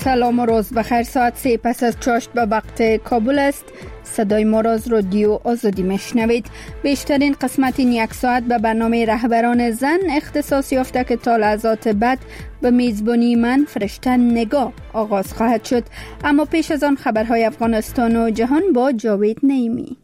سلام و روز بخیر. ساعت 3 پس از چاشت به وقت کابل است. صدای ما را از رادیو آزادی میشنوید. بیشترین قسمت این یک ساعت به برنامه رهبران زن اختصاص یافته که تا لحظات بعد به میزبانی من فرشته نگاه آغاز خواهد شد. اما پیش از آن خبرهای افغانستان و جهان با جاوید نعیمی.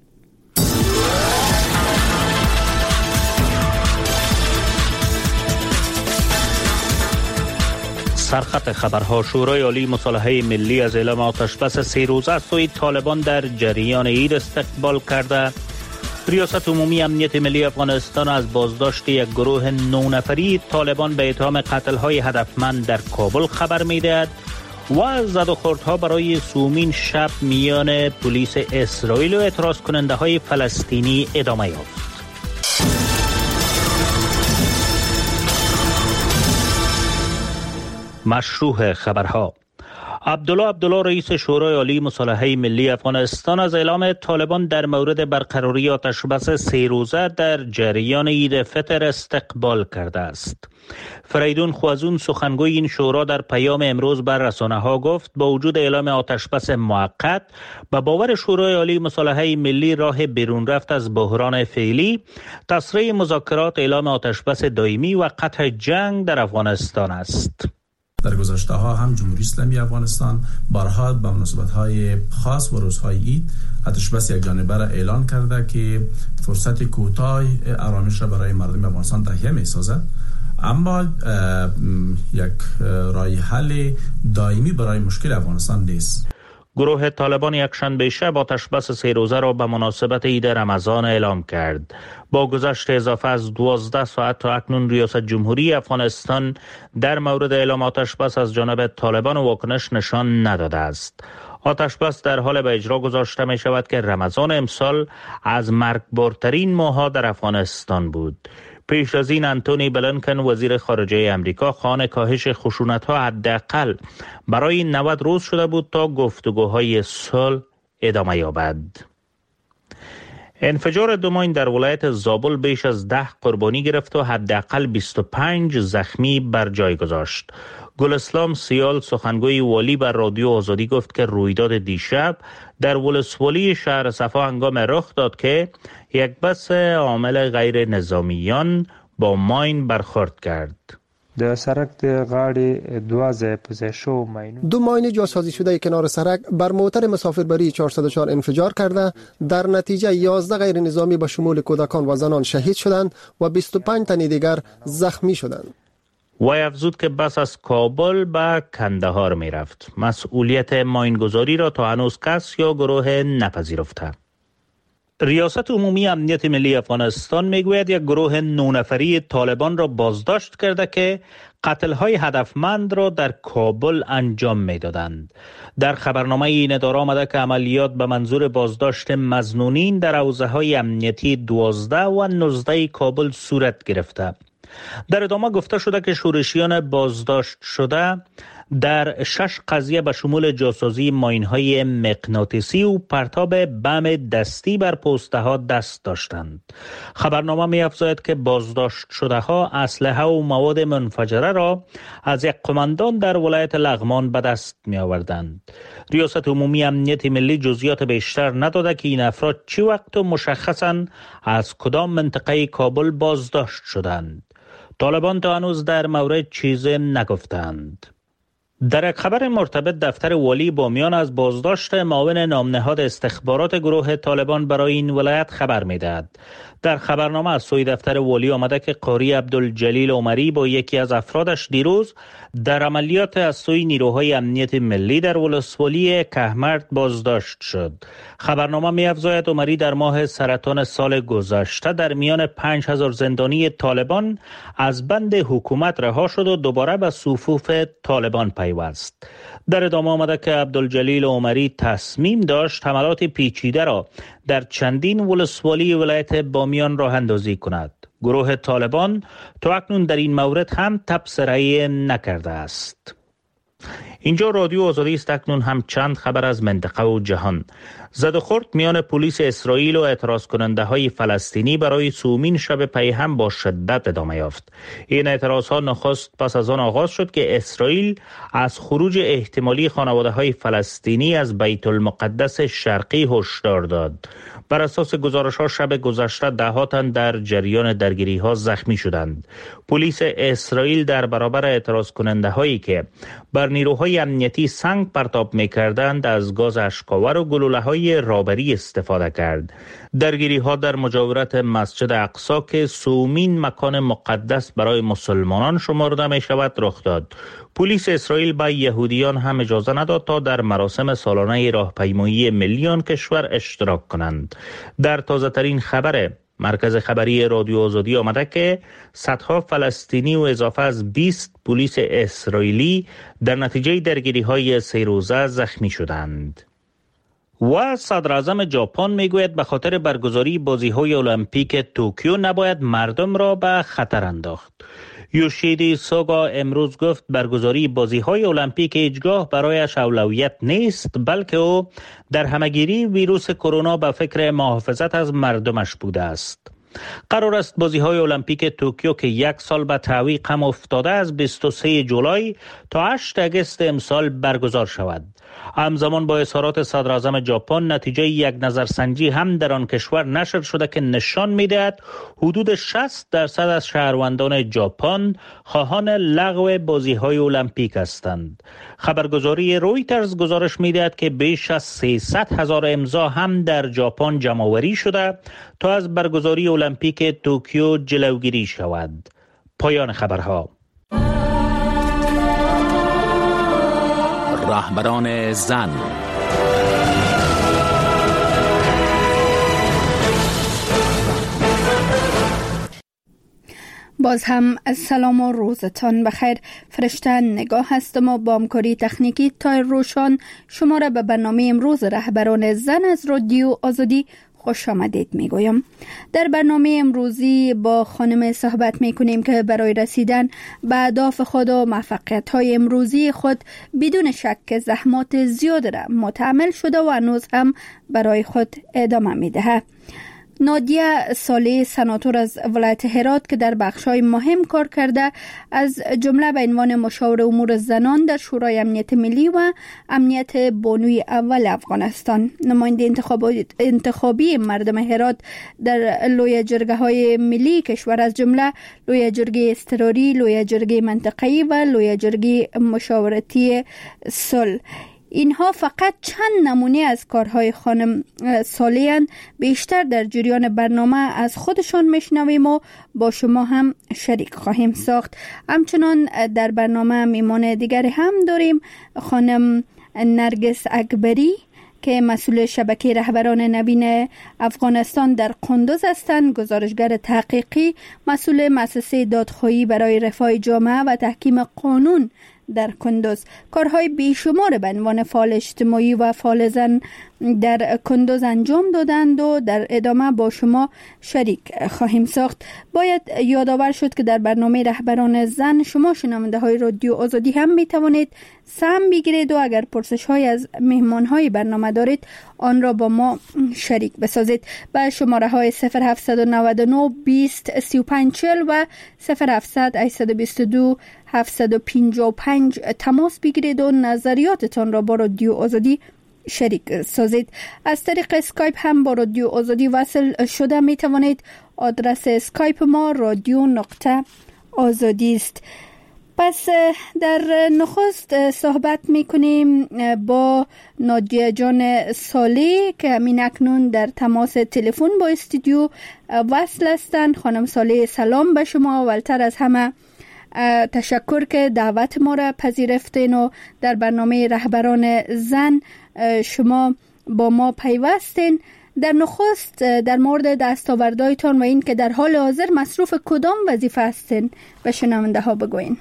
سرخط خبرها: شورای عالی مصالحه ملی از اعلام آتشبس 3 روزه از سوی طالبان در جریان عید استقبال کرده. ریاست عمومی امنیت ملی افغانستان از بازداشت یک گروه 9 نفری طالبان به اتهام قتل‌های هدفمند در کابل خبر می‌دهد و زدوخوردها برای سومین شب میان پلیس اسرائیل و اعتراض کننده‌های فلسطینی ادامه یافت. مشروع خبرها: عبدالله رئیس شورای عالی مصالحه ملی افغانستان از اعلام طالبان در مورد برقراری آتشبس 3 روزه در جریان عید فطر استقبال کرده است. فریدون خوازون سخنگوی این شورا در پیام امروز بر رسانه‌ها گفت با وجود اعلام آتشبس موقت به باور شورای عالی مصالحه ملی راه بیرون رفت از بحران فعلی تسریع مذاکرات اعلام آتشبس دائمی و قطع جنگ در افغانستان است. در گذشته ها هم جمهوری اسلامی افغانستان بارها به مناسبت‌های خاص و روزهای عید آتشبس یک جانبه را اعلان کرده که فرصت کوتاه آرامش را برای مردم افغانستان تهیه می‌سازد، اما یک راه حل دائمی برای مشکل افغانستان نیست. گروه طالبان یکشنبه شب آتشبس 3 روزه را به مناسبت عید رمضان اعلام کرد. با گذشت اضافه از 12 ساعت تا اکنون ریاست جمهوری افغانستان در مورد اعلام آتشبس از جانب طالبان واکنش نشان نداده است. آتشبس در حال به اجرا گذاشته می شود که رمضان امسال از مرگبارترین ماه‌ها در افغانستان بود. پیش از این انتونی بلینکن وزیر خارجه امریکا خواهان کاهش خشونت‌ها حداقل برای 90 روز شده بود تا گفتگوهای صلح ادامه یابد. انفجار 2 ماین در ولایت زابل بیش از 10 قربانی گرفت و حداقل 25 زخمی بر جای گذاشت. گلاسلام سیال سخنگوی والی بر رادیو آزادی گفت که رویداد دیشب در ولسوالی شهر صفا هنگام رخ داد که یک بس عامل غیر نظامیان با ماین برخورد کرد. د سرک د غاړې 2 ځای په ځای شو ماینونه 2 ماین جاسازی شده کنار سرک بر موتر مسافربری 404 انفجار کرده. در نتیجه 11 غیر نظامی به شمول کودکان و زنان شهید شدند و 25 تن دیگر زخمی شدند. وی افزود که بس از کابل به کندهار می رفت. مسئولیت ماینگذاری را تا هنوز کس یا گروه نپذیرفته. ریاست عمومی امنیت ملی افغانستان میگوید یک گروه 9 نفری طالبان را بازداشت کرده که قتل‌های هدفمند را در کابل انجام میدادند. در خبرنامه این اداره آمده که عملیات به منظور بازداشت مظنونین در حوزه‌های امنیتی 12 و 19 کابل صورت گرفته. در ادامه گفته شده که شورشیان بازداشت شده در 6 قضیه به شمول جاسازی ماین‌های مغناطیسی و پرتاب بم دستی بر پوسته ها دست داشتند. خبرنامه می‌افزاید که بازداشت شده ها اسلحه و مواد منفجره را از یک قماندان در ولایت لغمان به دست می‌آوردند. ریاست عمومی امنیت ملی جزئیات بیشتر نداده که این افراد چی وقت و مشخصاً از کدام منطقه کابل بازداشت شدند. طالبان تا هنوز در مورد چیزی نگفتند. در یک خبر مرتبط دفتر والی بامیان از بازداشت معاون نامنهاد استخبارات گروه طالبان برای این ولایت خبر می‌دهد. در خبرنامه از سوی دفتر والی آمده که قاری عبدالجلیل عمری با یکی از افرادش دیروز در عملیات از سوی نیروهای امنیت ملی در ولسوالی کهمرد بازداشت شد. خبرنامه می‌افزاید عمری در ماه سرطان سال گذشته در میان 5000 زندانی طالبان از بند حکومت رها شد و دوباره به صفوف طالبان پیوست. در ادامه آمده که عبدالجلیل عمری تصمیم داشت حملات پیچیده را در چندین ولسوالی ولایت بامیان راه اندازی کند. گروه طالبان تا اکنون در این مورد هم تبصره نکرده است. اینجا رادیو آزادی است. اکنون هم چند خبر از منطقه و جهان. زد و خورد میان پلیس اسرائیل و اعتراض کننده های فلسطینی برای سومین شب پی هم با شدت ادامه یافت. این اعتراض ها نخست پس از آن آغاز شد که اسرائیل از خروج احتمالی خانواده های فلسطینی از بیت المقدس شرقی هشدار داد. بر اساس گزارش ها شب گذشته ده‌ها تن در جریان درگیری ها زخمی شدند. پلیس اسرائیل در برابر اعتراض کننده هایی که بر نیروهای امنیتی سنگ پرتاب می‌کردند از گاز اشک‌آور و گلوله‌های رابری استفاده کرد. درگیری‌ها در مجاورت مسجد اقصی که سومین مکان مقدس برای مسلمانان شمرده می‌شود رخ داد. پلیس اسرائیل به یهودیان هم اجازه نداد تا در مراسم سالانه راهپیمایی ملی آن کشور اشتراک کنند. در تازه‌ترین خبر مرکز خبری رادیو آزادی آمده که صدها فلسطینی و اضافه از 20 پلیس اسرائیلی در نتیجه درگیری‌های 3 روزه زخمی شدند. و صدر اعظم ژاپن میگوید به خاطر برگزاری بازی‌های المپیک توکیو نباید مردم را به خطر انداخت. یوشیدی سوگا امروز گفت برگزاری بازی‌های المپیک هیچگاه برایش اولویت نیست، بلکه او در همه‌گیری ویروس کرونا به فکر محافظت از مردمش بوده است. قرار است بازی‌های المپیک توکیو که 1 سال به تعویق هم افتاده از 23 جولای تا 8 آگوست امسال برگزار شود. همزمان با اظهارات صدر اعظم ژاپن نتیجه یک نظرسنجی هم در آن کشور نشر شده که نشان می‌دهد حدود 60% از شهروندان ژاپن خواهان لغو بازی‌های المپیک هستند. خبرگزاری رویترز گزارش می‌دهد که بیش از 300,000 امضا هم در ژاپن جمع‌آوری شده تا از برگزاری المپیک توکیو جلوگیری شود. پایان خبرها. رهبران زن. باز هم سلام و روزتان بخیر. فرشته نگاه هستم و با همکاری تکنیکی تایر روشان شما را به برنامه امروز رهبران زن از رادیو آزادی خوش آمدید میگویم. در برنامه امروزی با خانم صحبت میکنیم که برای رسیدن به اهداف خود و موفقیت‌های امروزی خود بدون شک زحمات زیاد را متحمل شده و هنوز هم برای خود ادامه میده. نادیه صالح سناتور از ولایت هرات که در بخش‌های مهم کار کرده، از جمله به عنوان مشاور امور زنان در شورای امنیت ملی و امنیت بانوی اول افغانستان، نماینده انتخابی مردم هرات در لوی جرگه‌های ملی کشور از جمله لوی جرگه اضطراری، لوی جرگه منطقه‌ای و لوی جرگه مشاورتی صلح. اینها فقط چند نمونه از کارهای خانم صالح‌اند. بیشتر در جریان برنامه از خودشان میشنویم و با شما هم شریک خواهیم ساخت. همچنان در برنامه میمان دیگر هم داریم، خانم نرگس اکبری که مسئول شبکه رهبران نوین افغانستان در قندوز هستند، گزارشگر تحقیقی، مسئول مؤسسه دادخواهی برای رفاه جامعه و تحکیم قانون در کندوز. کارهای بیشمار به عنوان فعال اجتماعی و فعال زن در کندوز انجام دادند و در ادامه با شما شریک خواهیم ساخت. باید یادآور شد که در برنامه رهبران زن شما شنونده های رادیو آزادی هم می توانید سهم بگیرید و اگر پرسش های از مهمان های برنامه دارید آن را با ما شریک بسازید. به شماره های 0799 20 35 40 و 0700 822 755 تماس بگیرید و نظریاتتان را با رادیو آزادی شریک سازید. از طریق اسکایپ هم با رادیو آزادی وصل شده می توانید. آدرس اسکایپ ما radio.azadi است. پس در نخست صحبت می کنیم با نادیه جان صالح که همین اکنون در تماس تلفن با استودیو وصل هستند. خانم صالح سلام به شما. اولتر از همه تشکر که دعوت ما را پذیرفتین و در برنامه رهبران زن شما با ما پیوستین. در نخست در مورد دستاوردهایتان و این که در حال حاضر مصروف کدام وظیفه هستین به شنونده ها بگوین.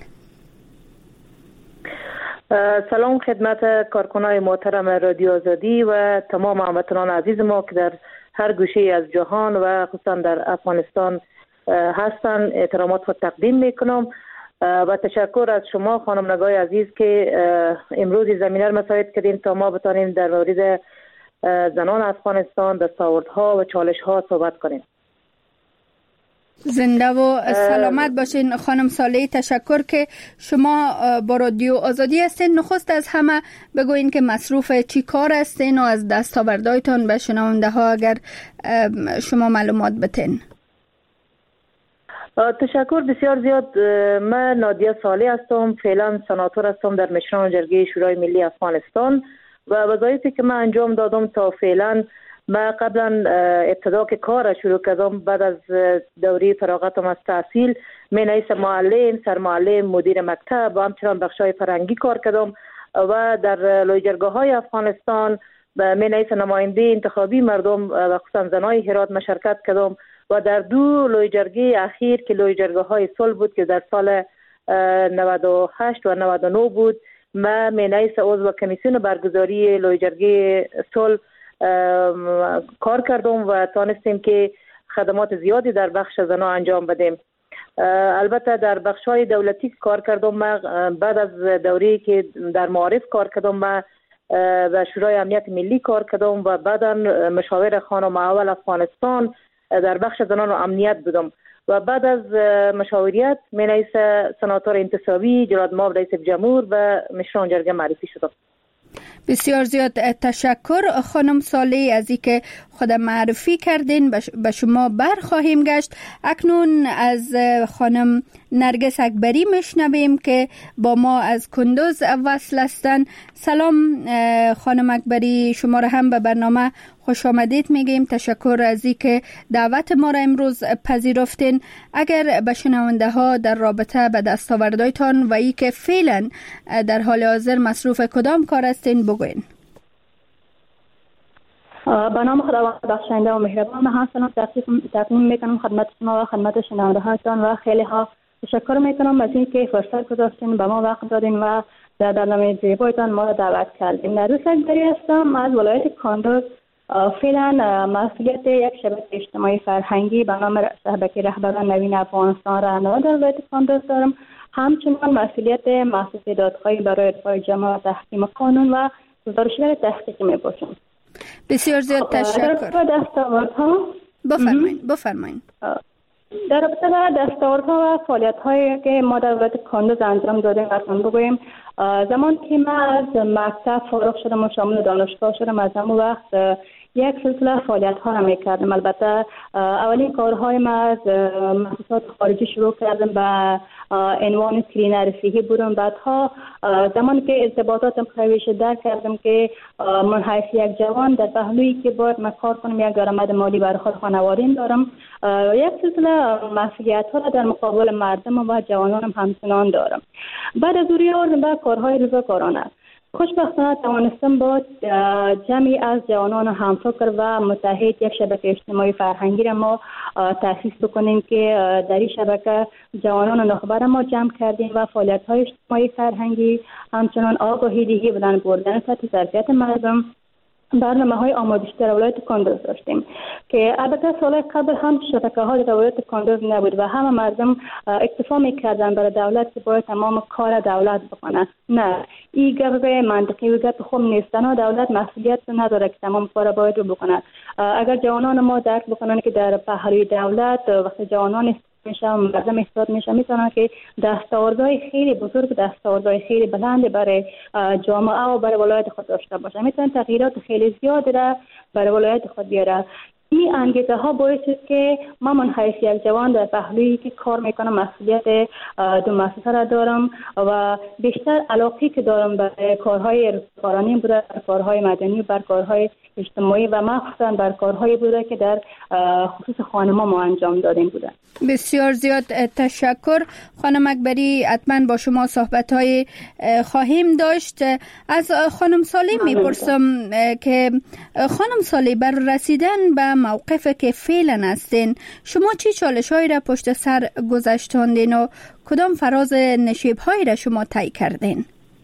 سلام خدمت کارکنان محترم رادیو آزادی و تمام هموطنان عزیز ما که در هر گوشه از جهان و خصوصا در افغانستان هستند. احترامات خود تقدیم میکنم. و تشکر از شما خانم نگاه عزیز که امروز زمینه را مساعد کردین تا ما بتانیم در مورد زنان افغانستان، دستاوردها و چالش‌ها صحبت کنیم. زنده و سلامت باشین خانم صالحی. تشکر که شما با رادیو آزادی هستین. نخست از همه بگوین که مصروف چی کار هستین و از دستاوردهایتان به شنونده ها اگر شما معلومات بتین. تشکر بسیار زیاد. من نادیه صالح هستم، فعلا سناتور هستم در مشران جرگه شورای ملی افغانستان و وظایفی که من انجام دادم تا فعلا، من قبلا ابتدا که کار شروع کردم بعد از دوره فراغتم از تحصیل، من رئیس معلم، سرمعلم، مدیر مکتب و همچنان بخشای فرهنگی کار کردم و در لایجرگاه های افغانستان من رئیس نماینده انتخابی مردم و خصوصا زنای هرات مشارکت کردم و در 2 لایجرگه اخیر که لایجرگاه های صلح بود که در سال 98 و 99 بود، من رئیس عضو کمیسیون برگزاری لایجرگه صلح کار کردم و تانستیم که خدمات زیادی در بخش زنان انجام بدیم. البته در بخش‌های دولتی کار کردم. من بعد از دوره‌ای که در معارف کار کردم، من و شورای امنیت ملی کار کردم و بعدا مشاور خانم اول افغانستان در بخش زنان و امنیت بودم و بعد از مشاوریت من رئیس سناتور انتصابی جلاد ماب رئیس جمهور و مشران جرگه معرفی شدم. بسیار زیاد تشکر خانم صالحی از اینکه خود معرفی کردین. به شما برخواهیم گشت. اکنون از خانم نرگس اکبری میشنویم که با ما از کندوز وصل هستند. سلام خانم اکبری، شما را هم به برنامه خوش آمدید میگیم. تشکر از اینکه دعوت ما را امروز پذیرفتین. اگر به شنونده ها در رابطه به دستاوردهایتان و ای که فعلا در حال حاضر مصروف کدام کار هستین بگوین. به نام خداوند بخشنده و مهربان، من هم سلام تقدیم میکنم خدمت شما و خدمت شنونده هایتان و خیلی ها تشکر میکنم از اینکه فرصت گذاشتین، به ما وقت دادین و در برنامه زیبایتان ما را دعوت کردین. نرگس اکبری هستم از ولایت کندوز. فعلا مسئولیت یک شبکه اجتماعی فرهنگی به نام شبکه رهبران نوین افغانستان را در ولایت کندوز دارم. همچنین مسئولیت مؤسسه دادخواهی برای ارفاع جمع و تحکیم قانون و گزارشگر تحقیقی میباشم. بسیار زیاد تشکر. بفرمایید. در رابطه با دستاوردها و فعالیت‌هایی که ما در ولایت کندوز انجام دادیم اصلا بگویم، زمان که من از مکتب فارغ شدم و شامل دانشگاه شدم، از همون وقت یک سلسله فعالیت‌ها را می‌کردم. البته اولین کارهای ما از مؤسسات خارجی شروع کردم به عنوان کلینر صحی بودم. بعدها زمانی که ارتباطاتم قوی شد درک کردم که من حیث یک جوان در پهلویی که باید من کار کنم، یک درآمد مالی برای خود خانواده‌ام دارم، یک سلسله مسئولیت‌ها را در مقابل مردم و جوانانم همچنان دارم. بعد از دوری آوردم به کارهای رضاکارانه. خوشبختانه توانستم با جمعی از جوانان همفکر و متحد یک شبکه اجتماعی فرهنگی را ما تأسیس بکنیم که در این شبکه جوانان نخبه ما جمع کردیم و فعالیت‌های اجتماعی فرهنگی، همچنان آگاهی دهی بلند بردن سطح ظرفیت مردم، برنامه‌های آموزشی در ولایت کندوز داشتیم که البته سال قبل هم شبکه‌ها در ولایت کندوز نبود و همه مردم اکتفا می‌کردن برای دولت که باید تمام کار دولت بکنه. نه، این گپ منطقی و گپ خوب نیست. نه، دولت مسئولیت نداره که تمام کار باید بکنه. اگر جوانان ما درک بکنن که در پهلوی دولت وقتی جوانان میشه مردم احساس میشه میتونن که دستاوردهای خیلی بزرگ، دستاوردهای خیلی بلند برای جامعه و برای ولایت خود داشته باشه، میتونن تغییرات خیلی زیادی را برای ولایت خود بیاره. این انگیزه ها باعث شد که من حیث یک جوان در پهلویی که کار میکنم مسئولیت دو مؤسسه را دارم و بیشتر علاقه که دارم برای کارهای رضاکارانه بوده، کارهای مدنی و بر کارهای اجتماعی و مخصوصا بر کارهای بوده که در خصوص خانم‌ها ما انجام دادیم بوده. بسیار زیاد تشکر خانم اکبری. حتما با شما صحبت‌های خواهیم داشت. از خانم صالح میپرسم که خانم صالح بر رسیدن به موقف که فعلا هستین شما چه چالش‌هایی را پشت سر گذاشتاندین و کدام فراز نشیب‌هایی را شما طی کردین؟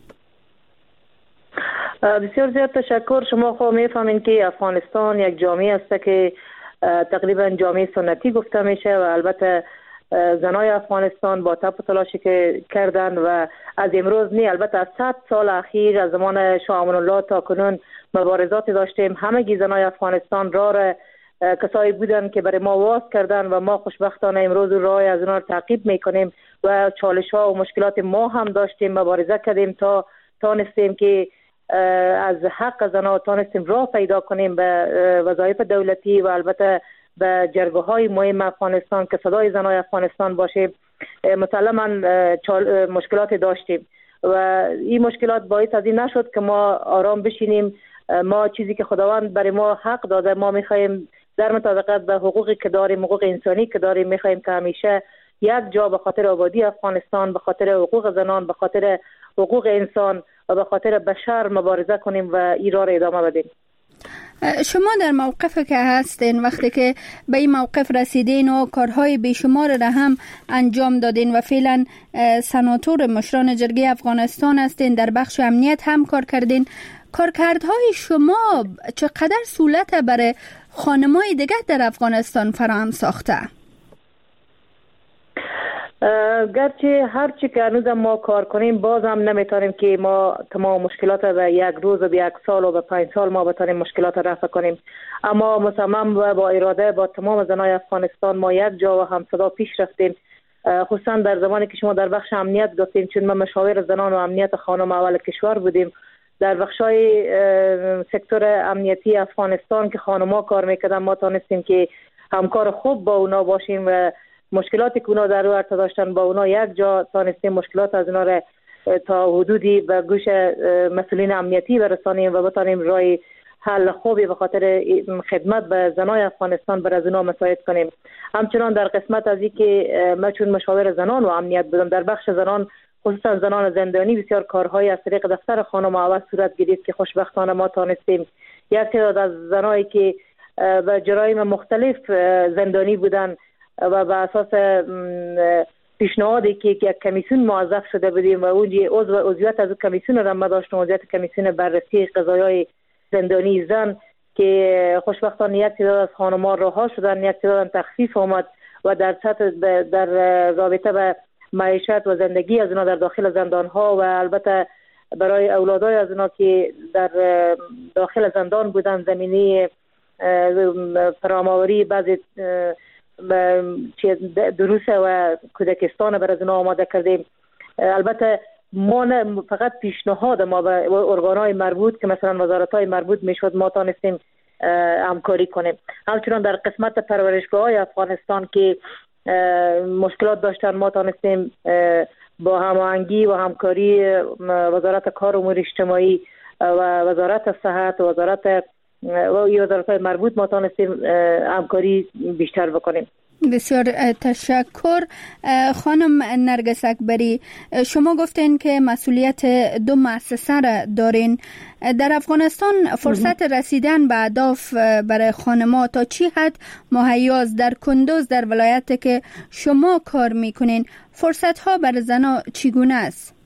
بسیار زیاد تشکر. شما خود میفهمین که افغانستان یک جامعه است که تقریبا جامعه سنتی گفته میشه و البته زنای افغانستان با تپ و تلاشی که کردن و از امروز نه، البته از 100 سال اخیر از زمان شاه امان الله تا کنون مبارزات داشتیم. همگی زنای افغانستان راه کسایی بودن که برای ما واس کردن و ما خوشبختانه امروز راه از اونها تعقیب میکنیم و چالش ها و مشکلات ما هم داشتیم، مبارزه کردیم تا تانستیم که از حق زنان تانستیم راه پیدا کنیم به وظایف دولتی و البته به جرگه های مهم افغانستان که صدای زنای افغانستان باشه. مسلما مشکلات داشتیم و این مشکلات باعث از این نشد که ما آرام بشینیم. ما چیزی که خداوند برای ما حق داده ما میخوایم در مطابقت به حقوقی که داریم، حقوق انسانی که داریم، میخوایم که همیشه یک جا به خاطر آبادی افغانستان، به خاطر حقوق زنان، به خاطر حقوق انسان و به خاطر بشر مبارزه کنیم و این راه را ادامه بدیم. شما در موقفی که هستین، وقتی که به این موقف رسیدین و کارهای بیشمار را هم انجام دادین و فعلا سناتور مشران جرگه افغانستان هستین، در بخش امنیت هم کار کردین، کارکردهای شما چقدر سهولت برای خانم‌های دیگر در افغانستان فراهم ساخته؟ گرچه هرچی که هنوز ما کار کنیم باز هم نمیتونیم که ما تمام مشکلات به یک روز و به یک سال و به 5 سال ما بتونیم مشکلات رفع کنیم، اما مصمم و با اراده با تمام زنای افغانستان ما یک جا و همصدا پیش رفتیم. خصوصا در زمانی که شما در بخش امنیت گفتیم، چون ما مشاور زنان و امنیت خانم اول کشور بودیم، در بخشای سکتور امنیتی افغانستان که خانم‌ها کار میکردن ما تانستیم که همکار خوب با اونا باشیم و مشکلاتی که اونا در رو ارتباط داشتن با اونا یک جا تانستیم مشکلات از اونا را تا حدودی به گوش مسئولین امنیتی برسانیم و بتانیم راه حل خوبی به خاطر خدمت به زنای افغانستان بر از اونا مساعد کنیم. همچنان در قسمت از این که ما چون مشاور زنان و امنیت بودم، در بخش زنان خصوصا زنان زندانی بسیار کارهای از طریق دفتر خانم آواز صورت گرفت که خوشبختانه ما تانستیم یک تعداد از زنایی که به جرایم مختلف زندانی بودن و به اساس پیشنهادی که یک کمیسیون موظف شده بودیم و اونجا عضویت از کمیسیون را ما داشتیم، عضویت کمیسیون بررسی قضایای زندانی زن، که خوشبختانه یک تعداد از خانم‌ها رها شدن، یک تعداد تخفیف آمد و در رابطه به معیشت و زندگی از اونا در داخل زندان ها و البته برای اولادای از اونا که در داخل زندان بودن زمینه فراماوری بعضی دروس و کودکستان برای از اونا آماده کردیم. البته ما فقط پیشنهاد ما به ارگان‌های مربوط که مثلا وزارت‌های مربوط میشد ما تانستیم همکاری کنیم. همچنان در قسمت پرورشگاه‌های افغانستان که مشکلات داشتن ما تانستیم با هماهنگی و همکاری وزارت کار و امور اجتماعی و وزارت صحت و وزارت‌های مربوط ما تانستیم همکاری بیشتر بکنیم. بسیار تشکر. خانم نرگس اکبری، شما گفتین که مسئولیت 2 مؤسسه را دارین. در افغانستان فرصت رسیدن به اهداف برای خانم‌ها تا چی حد مهیاست؟ در کندوز در ولایت که شما کار میکنین فرصت‌ها برای زن‌ها چگونه است؟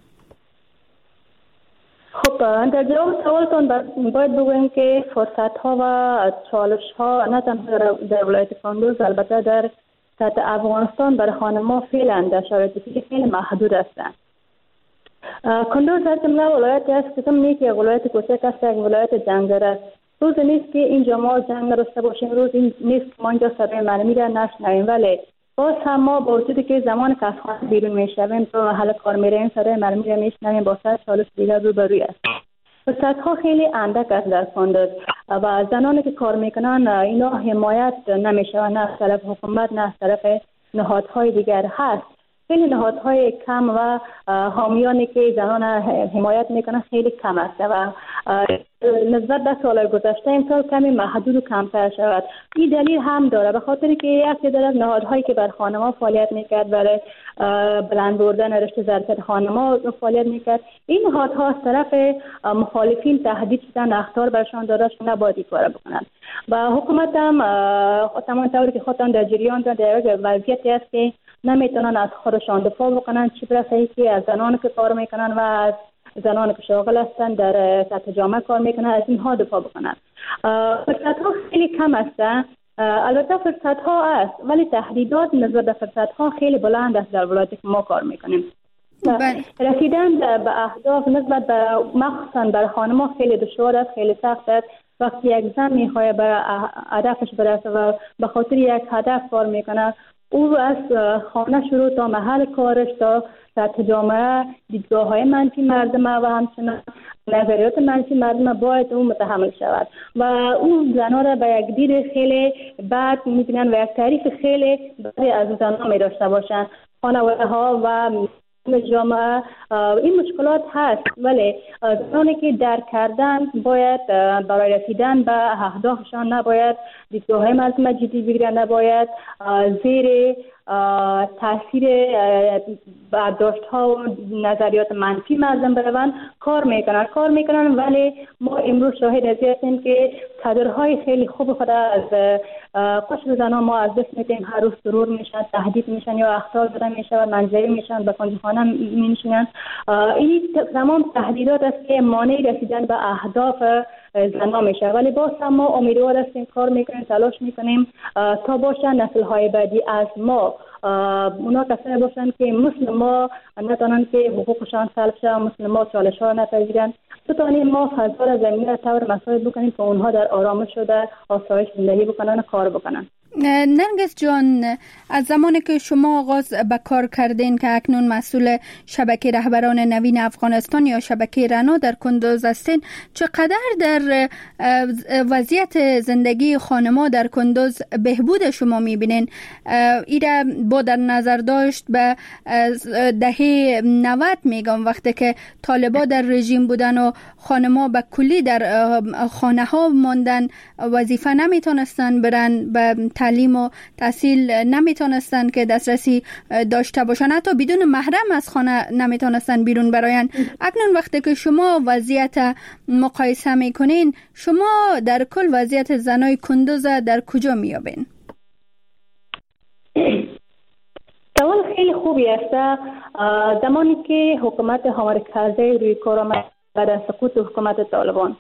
خب در جواب سوالتون باید بگویم که فرصت‌ها و چالش‌ها نه تنها در ولایت کندوز البته در سطح افغانستان برای خانم‌ها فعلا در شرایطی خیلی محدود هستند. کندوز از جمله ولایتی است که نیست یک ولایت کوچک است، یک ولایت جنگل است. روز نیست که اینجا ما جنگ نداشته باشیم، روز نیست که ما اینجا صدای مرمی را نشنویم، ولی باز هم ما با وجودی که زمان که از خانه بیرون میشویم تو محل کار میریم صدای مرمی را میشنویم با صد چالش دیگر روبروی است. فرصت‌ها خیلی اندک است در کندوز و زنانی که کار میکنن اینا حمایت نمیشوند، نه از طرف حکومت نه از طرف نهادهای دیگر هست. خیلی نهادهای کم و حامیانی که زنان حمایت میکنن خیلی کم است و نسبت به سال گذشته امسال کمی محدود و کمتر شود. این دلیل هم داره به خاطر که یک تعداد نهادهایی که بر خانم‌ها فعالیت میکرد، برای بلند بردن رشته ظرفیت خانم‌ها فعالیت میکرد، این نهادها از طرف مخالفین تهدید شدن، اخطار برشان داده شده نباید این کار بکنند و حکومت هم همانطوری که خودشان در جریان در وضعیتی است که نمیتونن از خودشان دفاع بکنن، چه برسه که از زنان که کار میکنن و از زنان که شاغل هستن در سطح جامعه کار میکنن از اینها دفاع بکنن. فرصت‌ها خیلی کم هستن. البته فرصت ها است ولی تهدیدات نسبت به فرصت ها خیلی بلند است در ولایتی که ما کار میکنیم. رسیدن به اهداف نسبت به مخصوصا برای خانم‌ها خیلی دشوار است، خیلی سخت است. وقتی یک زن میخواد به هدفش برسه و به خاطر یک هدف کار میکنه، او از خانه شروع تا محل کارش تا سطح جامعه دیدگاه‌های منفی مردم و همچنین نظریات منفی مردم باید اون متحمل شود و اون زنها را به یک دید خیلی بد میبینن و یک تعریف خیلی بدی از زنها می داشته باشن. خانواده ها و جامعه این مشکلات هست، ولی زنانی که درک کردن باید برای رسیدن به اهدافشان نباید دیدگاه‌های مردم جدی بگیرن، نباید زیر تاثیر برداشت‌ها و نظریات منفی مردم بروند. کار میکنن ولی ما امروز شاهد از هستیم که کادرهای خیلی خوب خود از قشر زنان ما از دست میدیم. هر روز ضرور میشن، تهدید میشن یا اخطار داده میشه و منزوی میشن، به کنجخانه مینشینن. این تمام تهدیدات است که مانع رسیدن به اهداف زنان میشه، ولی باز هم ما امیدوار هستیم، کار میکنیم، تلاش میکنیم تا باشن نسل‌های بعدی از ما اونا کسانی باشن که مثل ما ندانن که حقوقشان سلب شد، مثل ما چالش‌ها نپذیرن. بتوانیم ما فضا را زمین را طور مساعد بکنیم که اونها در آرامش و در آسایش زندگی بکنن و کار بکنن. نرگس جان، از زمانی که شما آغاز به کار کردین که اکنون مسئول شبکه رهبران نوین افغانستان یا شبکه رنا در کندوز هستین، چقدر در وضعیت زندگی خانم‌ها در کندوز بهبود شما می‌بینین؟ ایره با در نظر داشت به دهه 90 میگم وقتی که طالبا در رژیم بودن و خانم‌ها به کلی در خانه‌ها ماندن، وظیفه نمیتونستن برن، به تعلیم و تحصیل نمیتونستن که دسترسی داشته باشن، حتی بدون محرم از خانه نمیتونستن بیرون براین. اکنون وقتی که شما وضعیت مقایسه میکنین، شما در کل وضعیت زنای کندوز در کجا میابین؟ سوال خیلی خوبی است. زمانی که حکومت حامد کرزی روی کار آمد بعد از سقوط حکومت طالبان،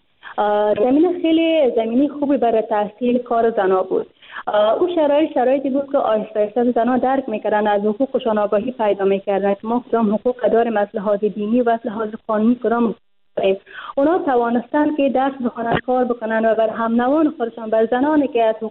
زمینی خوبی برای تحصیل کار زنها بود. او شرایطی بود که آهسته آهسته زنها درک میکردن، از حقوقشان آگاهی پیدا میکردن که ما کدام حقوق داریم از لحاظ دینی و از لحاظ قانونی کدام داریم. اونا توانستن که درس بخونن، کار بکنن و بر همنوان خودشان، بر زنانی که از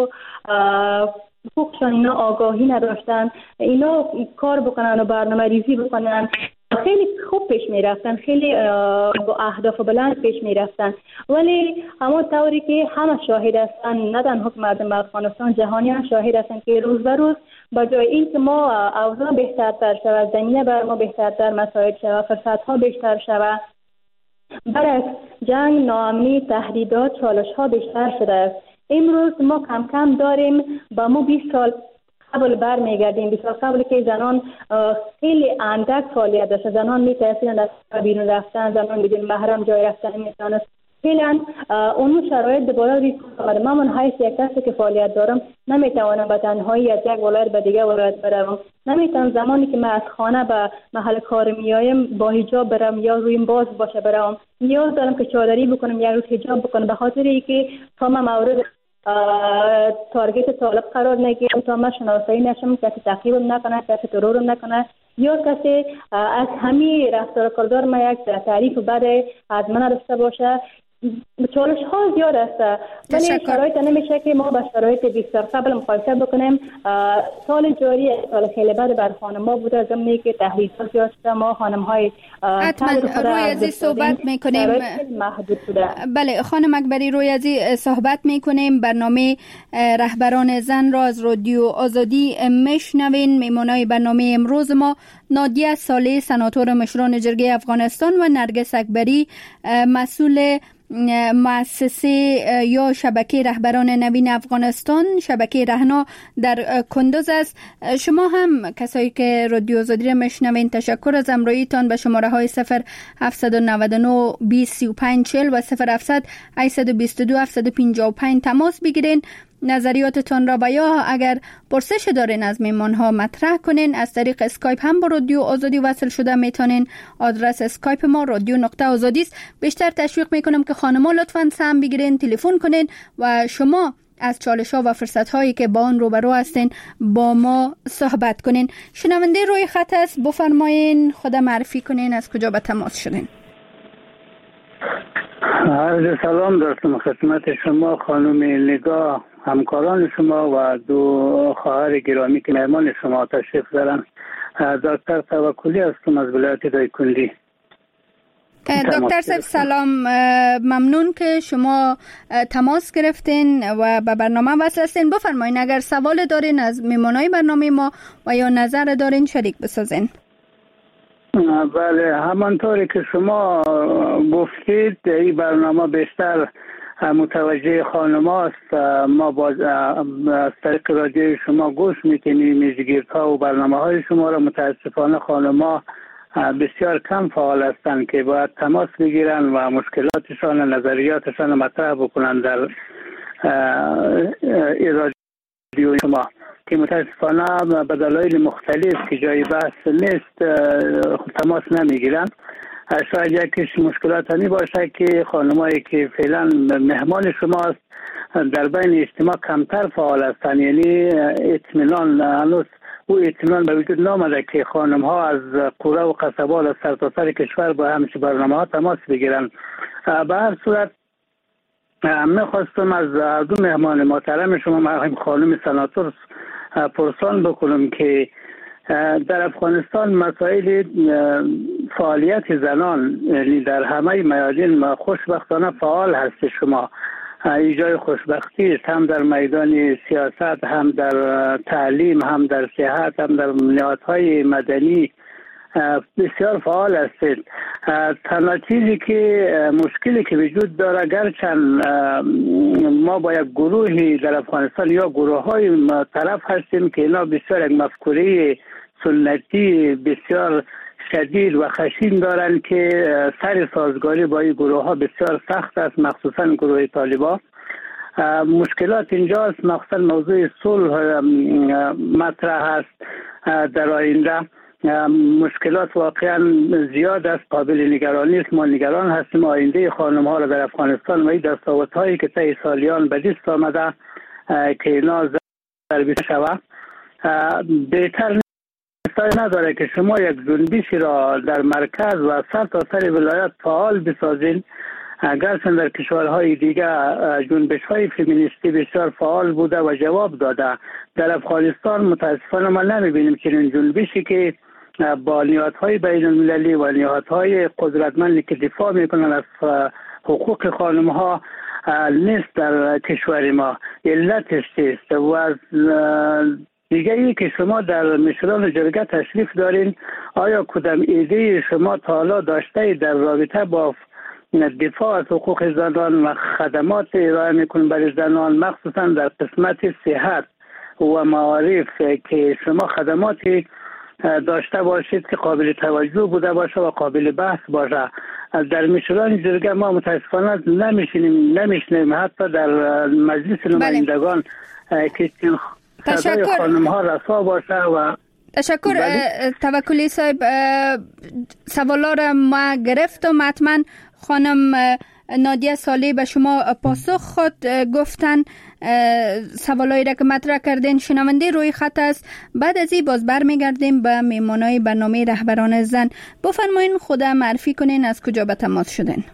حقوقشان اینا آگاهی نداشتن، اینا کار بکنن و برنامه ریزی بکنن. خیلی خوب پیش می رفتن، خیلی با اهداف بلند پیش می رفتن، ولی همون طوری که همه شاهد هستن، نه تنها مردم افغانستان، جهانیان شاهد هستن که روز به روز با جای این که ما اوضاع بهترتر شود، زمینه بر ما بهترتر مساعد شود، فرصت ها بیشتر شود، برعکس جنگ، ناامنی، تهدیدات، چالش ها بیشتر شده است. امروز ما کم کم داریم با ما 20 سال قبل برمیگردیم، 20 سال قبل که زنان خیلی اندک فعالیت داشت، زنان میترسیدن از بیرون رفتن، زنان بدون محرم جای رفتن نمیتونست. فعلا اون شرایط دوباره روی کار. من حیث یک کسی که فعالیت دارم نمیتوانم به تنهایی از یک ولایت به دیگه ولایت بروم. نمیتونم زمانی که من از خانه به محل کار میایم با حجاب برم یا روی باز باشه برم. نیاز دارم که چادری بکنم یا روز حجاب بکنم، به خاطر اینکه تا من مورد تارگت طالب قرار نگیرم، تا من شناسایی نشم، کسی تعقیبم نکنه، کسی ترورم نکنه یا کسی از همین رفتار کردار ما یک تعریف بده از من داشته باشه. چالش ها زیاد است، ولی شرایط نمیشه که ما با شرایط 20 سال قبل مقایسه بکنیم. سال جاری سال خیلی بد بر خانم‌ها بوده، زمینی که تهدیدات زیاد شده، ما خانم‌های حتما روی ازی صحبت میکنیم. محدود بوده. بله خانم اکبری، روی ازی صحبت میکنیم. برنامه رهبران زن را از رادیو آزادی میشنوین. میمونای برنامه امروز ما نادیه صالح، سناتور مشران جرگه افغانستان، و نرگس اکبری، مسئول مؤسسه یا شبکه رهبران نوین افغانستان، شبکه رهنا در کندوز است. شما هم کسایی که رادیو آزادی را میشنوین، تشکر از همراهیتان. به شماره های 0799 2035 40 و 0700 822 755 تماس بگیرین. نظریاتتان را و یا اگر پرسش دارین از میمان ها مطرح کنین. از طریق اسکایپ هم با رادیو آزادی وصل شده میتونین. آدرس اسکایپ ما radio.azadi است. بیشتر تشویق میکنم که خانما لطفاً سهم بگیرین، تلفن کنین و شما از چالش‌ها و فرصت‌هایی که با آن روبرو هستین با ما صحبت کنین. شنونده روی خط است، بفرمایین خود معرفی کنین، از کجا به تماس شدین؟ عرض سلام دارم خدمت شما خانم نگاه، همکاران شما و دو خواهر گرامی که مهمان شما تشریف دارن. دکتر توکلی هستم از ولایت دایکنډي. دکتر صاحب سلام، ممنون که شما تماس گرفتین و به برنامه وصل هستین. بفرمایین اگر سوال دارین از میهمانای برنامه ما و یا نظر دارین شریک بسازین. بله، همانطوری که شما گفتید این برنامه بیشتر متوجه خانم هست. ما از طریق رادیوی شما گوش میکنیم میزگیرها و برنامه های شما را. متاسفانه خانم ها بسیار کم فعال هستند که باید تماس بگیرن و مشکلاتشان و نظریاتشان مطرح بکنن در رادیو شما، که متاسفانه به دلایل مختلف که جای بحث نیست تماس نمیگیرن. شاید یکیش مشکلات همی باشه که خانمایی که فعلا مهمان شماست در بین اجتماع کمتر فعال هستند، یعنی اطمینان هنوز او اطمینان به وجود نامده که خانم ها از قرى و قصبات از سرتاسر کشور با همچه برنامه ها تماس بگیرن. به هر صورت میخواستم از دو مهمان محترم شما خانم سناتور پرسان بکنم که در افغانستان مسائل فعالیت زنان در همه میادین خوشبختانه فعال هست. شما ایجای خوشبختی است، هم در میدان سیاست، هم در تعلیم، هم در صحت، هم در نهادهای مدنی بسیار فعال هستید. تنها چیزی که مشکلی که وجود داره، گرچند ما با یک گروهی در افغانستان یا گروه های طرف هستیم که اینا بسیار یک مفکوره سنتی بسیار شدید و خشین دارن که سر سازگاری با این گروه ها بسیار سخت است، مخصوصا گروه طالبان. مشکلات اینجاست، مخصوصا موضوع صلح مطرح است. در آینده مشکلات واقعا زیاد است، قابل نگرانی است. ما نگران هستیم آینده خانم ها را در افغانستان و این دستاورد هایی که طی سالیان به دست آمده که اینا ضربه شود. بهتر نداره که شما یک جنبشی را در مرکز و سرتاسر ولایت فعال بسازین. گرچند در کشورهای دیگه جنبش های فمینیستی بسیار فعال بوده و جواب داده، در افغانستان متاسفانه ما نمیبینیم چنین جنبشی که با نهادهای بین المللی و نهادهای قدرتمندی که دفاع میکنن از حقوق خانم ها نیست در کشور ما. علتش چیست؟ و از دیگه ای که شما در مشران جرگه تشریف دارین، آیا کدام ایده شما تا حالا داشته در رابطه با دفاع از حقوق زنان و خدمات ارائه میکنن برای زنان، مخصوصا در قسمت صحت و معارف، که شما خدماتی داشته باشید که قابل توجه بوده باشه و قابل بحث باشه؟ در مشران جرگه ما متاسفانه نمیشنیم حتی در مجلس نمایندگان که صدای خانم ها رسا باشه. و تشکر. توکلی صاحب، سوالا را ما گرفتم. حتما خانم نادیه صالح به شما پاسخ خود گفتن. سوالایی را که مطرح کردین شنونده روی خط است. بعد از این باز برمیگردیم به میهمانای برنامه رهبران زن. بفرمایین خود معرفی کنین، از کجا به تماس شدین؟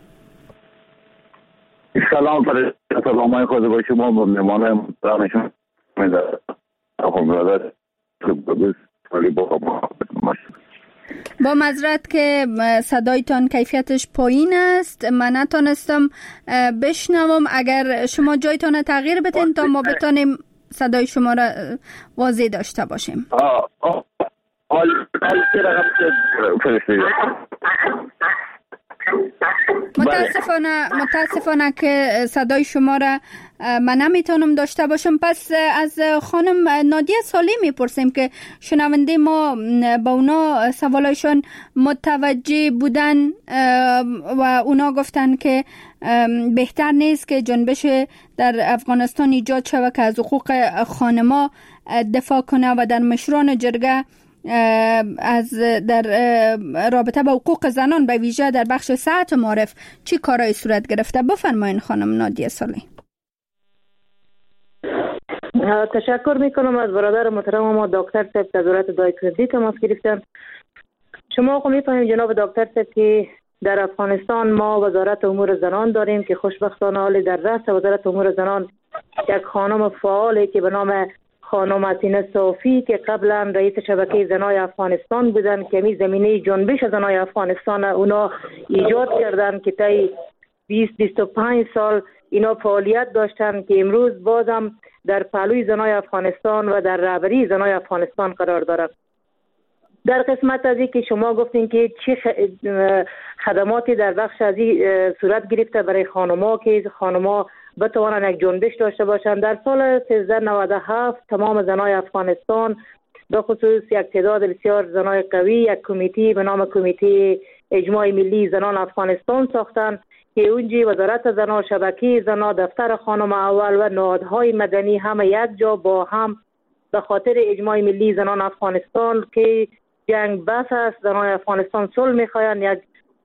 سلام های خود با شما با میهمانای محترمشون. با معذرت که صدایتان کیفیتش پایین است، من نتونستم بشنوم. اگر شما جایتان تغییر بدین تا ما بتونیم صدای شما را واضح داشته باشیم. متاسفانه که صدای شما را من نمیتونم داشته باشم. پس از خانم نادیه صالح میپرسیم که شنونده ما با اونا سوالایشون متوجه بودن و اونا گفتن که بهتر نیست که جنبش در افغانستان ایجاد شود که از حقوق خانما دفاع کنه و در مشران جرگه از در رابطه با حقوق زنان به ویژه در بخش صحت و معارف چی کارهای صورت گرفته؟ بفرمایین خانم نادیه صالح. تشکر میکنم از برادر محترم ما دکتر صاحب که از ولایت دایکنندی تماس گرفتن. شما خب میفهمید جناب دکتر صاحب که در افغانستان ما وزارت امور زنان داریم که خوشبختانه حالی در رأس وزارت امور زنان یک خانم فعالی که به نام خانم عطینه صافی که قبلا رئیس شبکه زنای افغانستان بودن که می زمینه جنبش زنای افغانستان اونا ایجاد کردن که طی 20-25 سال اینا فعالیت داشتن که امروز بازم در پهلوی زنای افغانستان و در رهبری زنای افغانستان قرار دارند. در قسمت از این که شما گفتین که چه خدماتی در بخش از این صورت گرفته برای خانم‌ها که خانم‌ها بتوانند یک جنبش داشته باشند، در سال 1397 تمام زنای افغانستان به خصوص یک تعداد بسیار زنای قوی یک کمیته به نام کمیته اجماع ملی زنان افغانستان ساختند که اونجا وزارت زنان، شبکه زنان، دفتر خانم اول و نهادهای مدنی همه یک جا با هم به خاطر اجماع ملی زنان افغانستان که جنگ بس است، زنان افغانستان صلح میخواهند، یک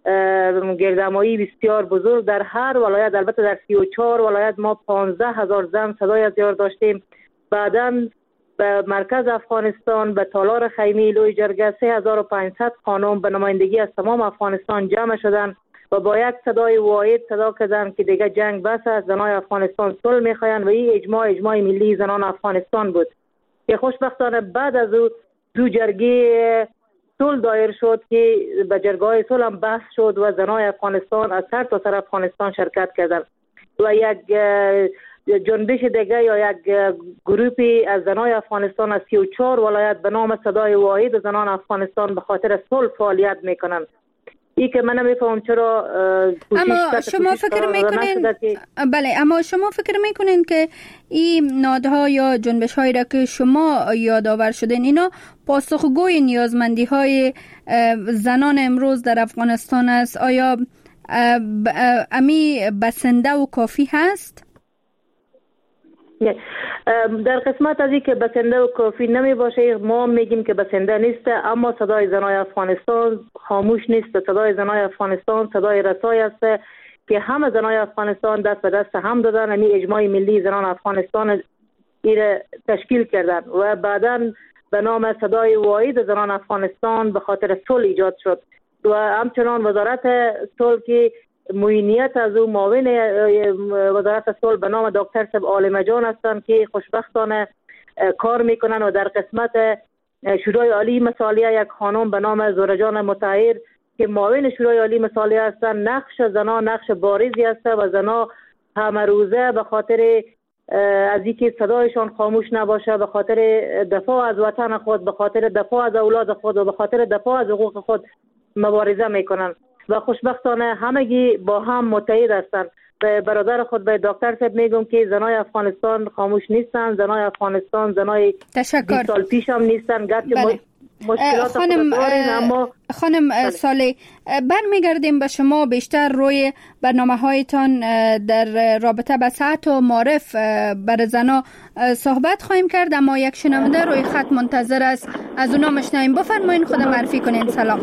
گردهمایی بسیار بزرگ در هر ولایت، البته در 34 ولایت ما 15,000 زن صدای از یار داشتیم. بعداً به مرکز افغانستان به تالار خیمی لوی جرگه 3500 خانم به نمایندگی از تمام افغانستان جمع شدند و با یک صدای واحد صدا کردند که دیگه جنگ بس است، زنان افغانستان صلح میخواهند و این اجماع ملی زنان افغانستان بود که خوشبختانه بعد از او دو جرگه صلح دایر شد که به جرگه‌های صلح هم بحث شد و زنای افغانستان از سر تا سر افغانستان شرکت کردند و یک جنبش دیگه یا یک گروپی از زنای افغانستان از 34 ولایت به نام صدای واحد زنان افغانستان به خاطر صلح فعالیت میکنند. این که من نمیفهم چرا اما شما فکر میکنین بله، اما شما فکر میکنین که این نهادها یا جنبش هایی را که شما یادآور شدین اینا پاسخگوی نیازمندی های زنان امروز در افغانستان است؟ آیا امی بسنده و کافی هست؟ در قسمت از این که بسنده و کافی نمی باشه ما میگیم که بسنده نیست، اما صدای زنای افغانستان خاموش نیست. صدای زنای افغانستان صدای رسای است که همه زنای افغانستان دست به دست هم دادن، یعنی اجماع ملی زنان افغانستان ایره تشکیل کردن و بعداً به نام صدای واحد زنان افغانستان به خاطر صلح ایجاد شد و همچنان وزارت صلح که معینیت از او معاون وزارت صلح به نام دکتر صاحب عالم جان هستند که خوشبختانه کار میکنن و در قسمت شورای عالی مصالحه یک خانم به نام زهره جان مطهر که معاون شورای عالی مصالحه هستند، نقش زنان نقش بارزی است و زنان همه روزه به خاطر از اینکه صدایشان خاموش نباشه، به خاطر دفاع از وطن خود، به خاطر دفاع از اولاد خود و به خاطر دفاع از حقوق خود مبارزه میکنن و خوشبختانه همگی با هم متحد هستند. به برادر خود به دکتر صاحب میگم که زنای افغانستان خاموش نیستن، زنای افغانستان زنای 20 سال پیش هم نیستن، گرچه مشکلات خانم صالح برمیگردیم به شما بیشتر روی برنامه‌هایتان در رابطه با ساعت و معرف بر زنا صحبت خواهیم کرد، اما یک شنونده روی خط منتظر است، از اونا مشنویم. بفرمایید خود معرفی کنین. سلام.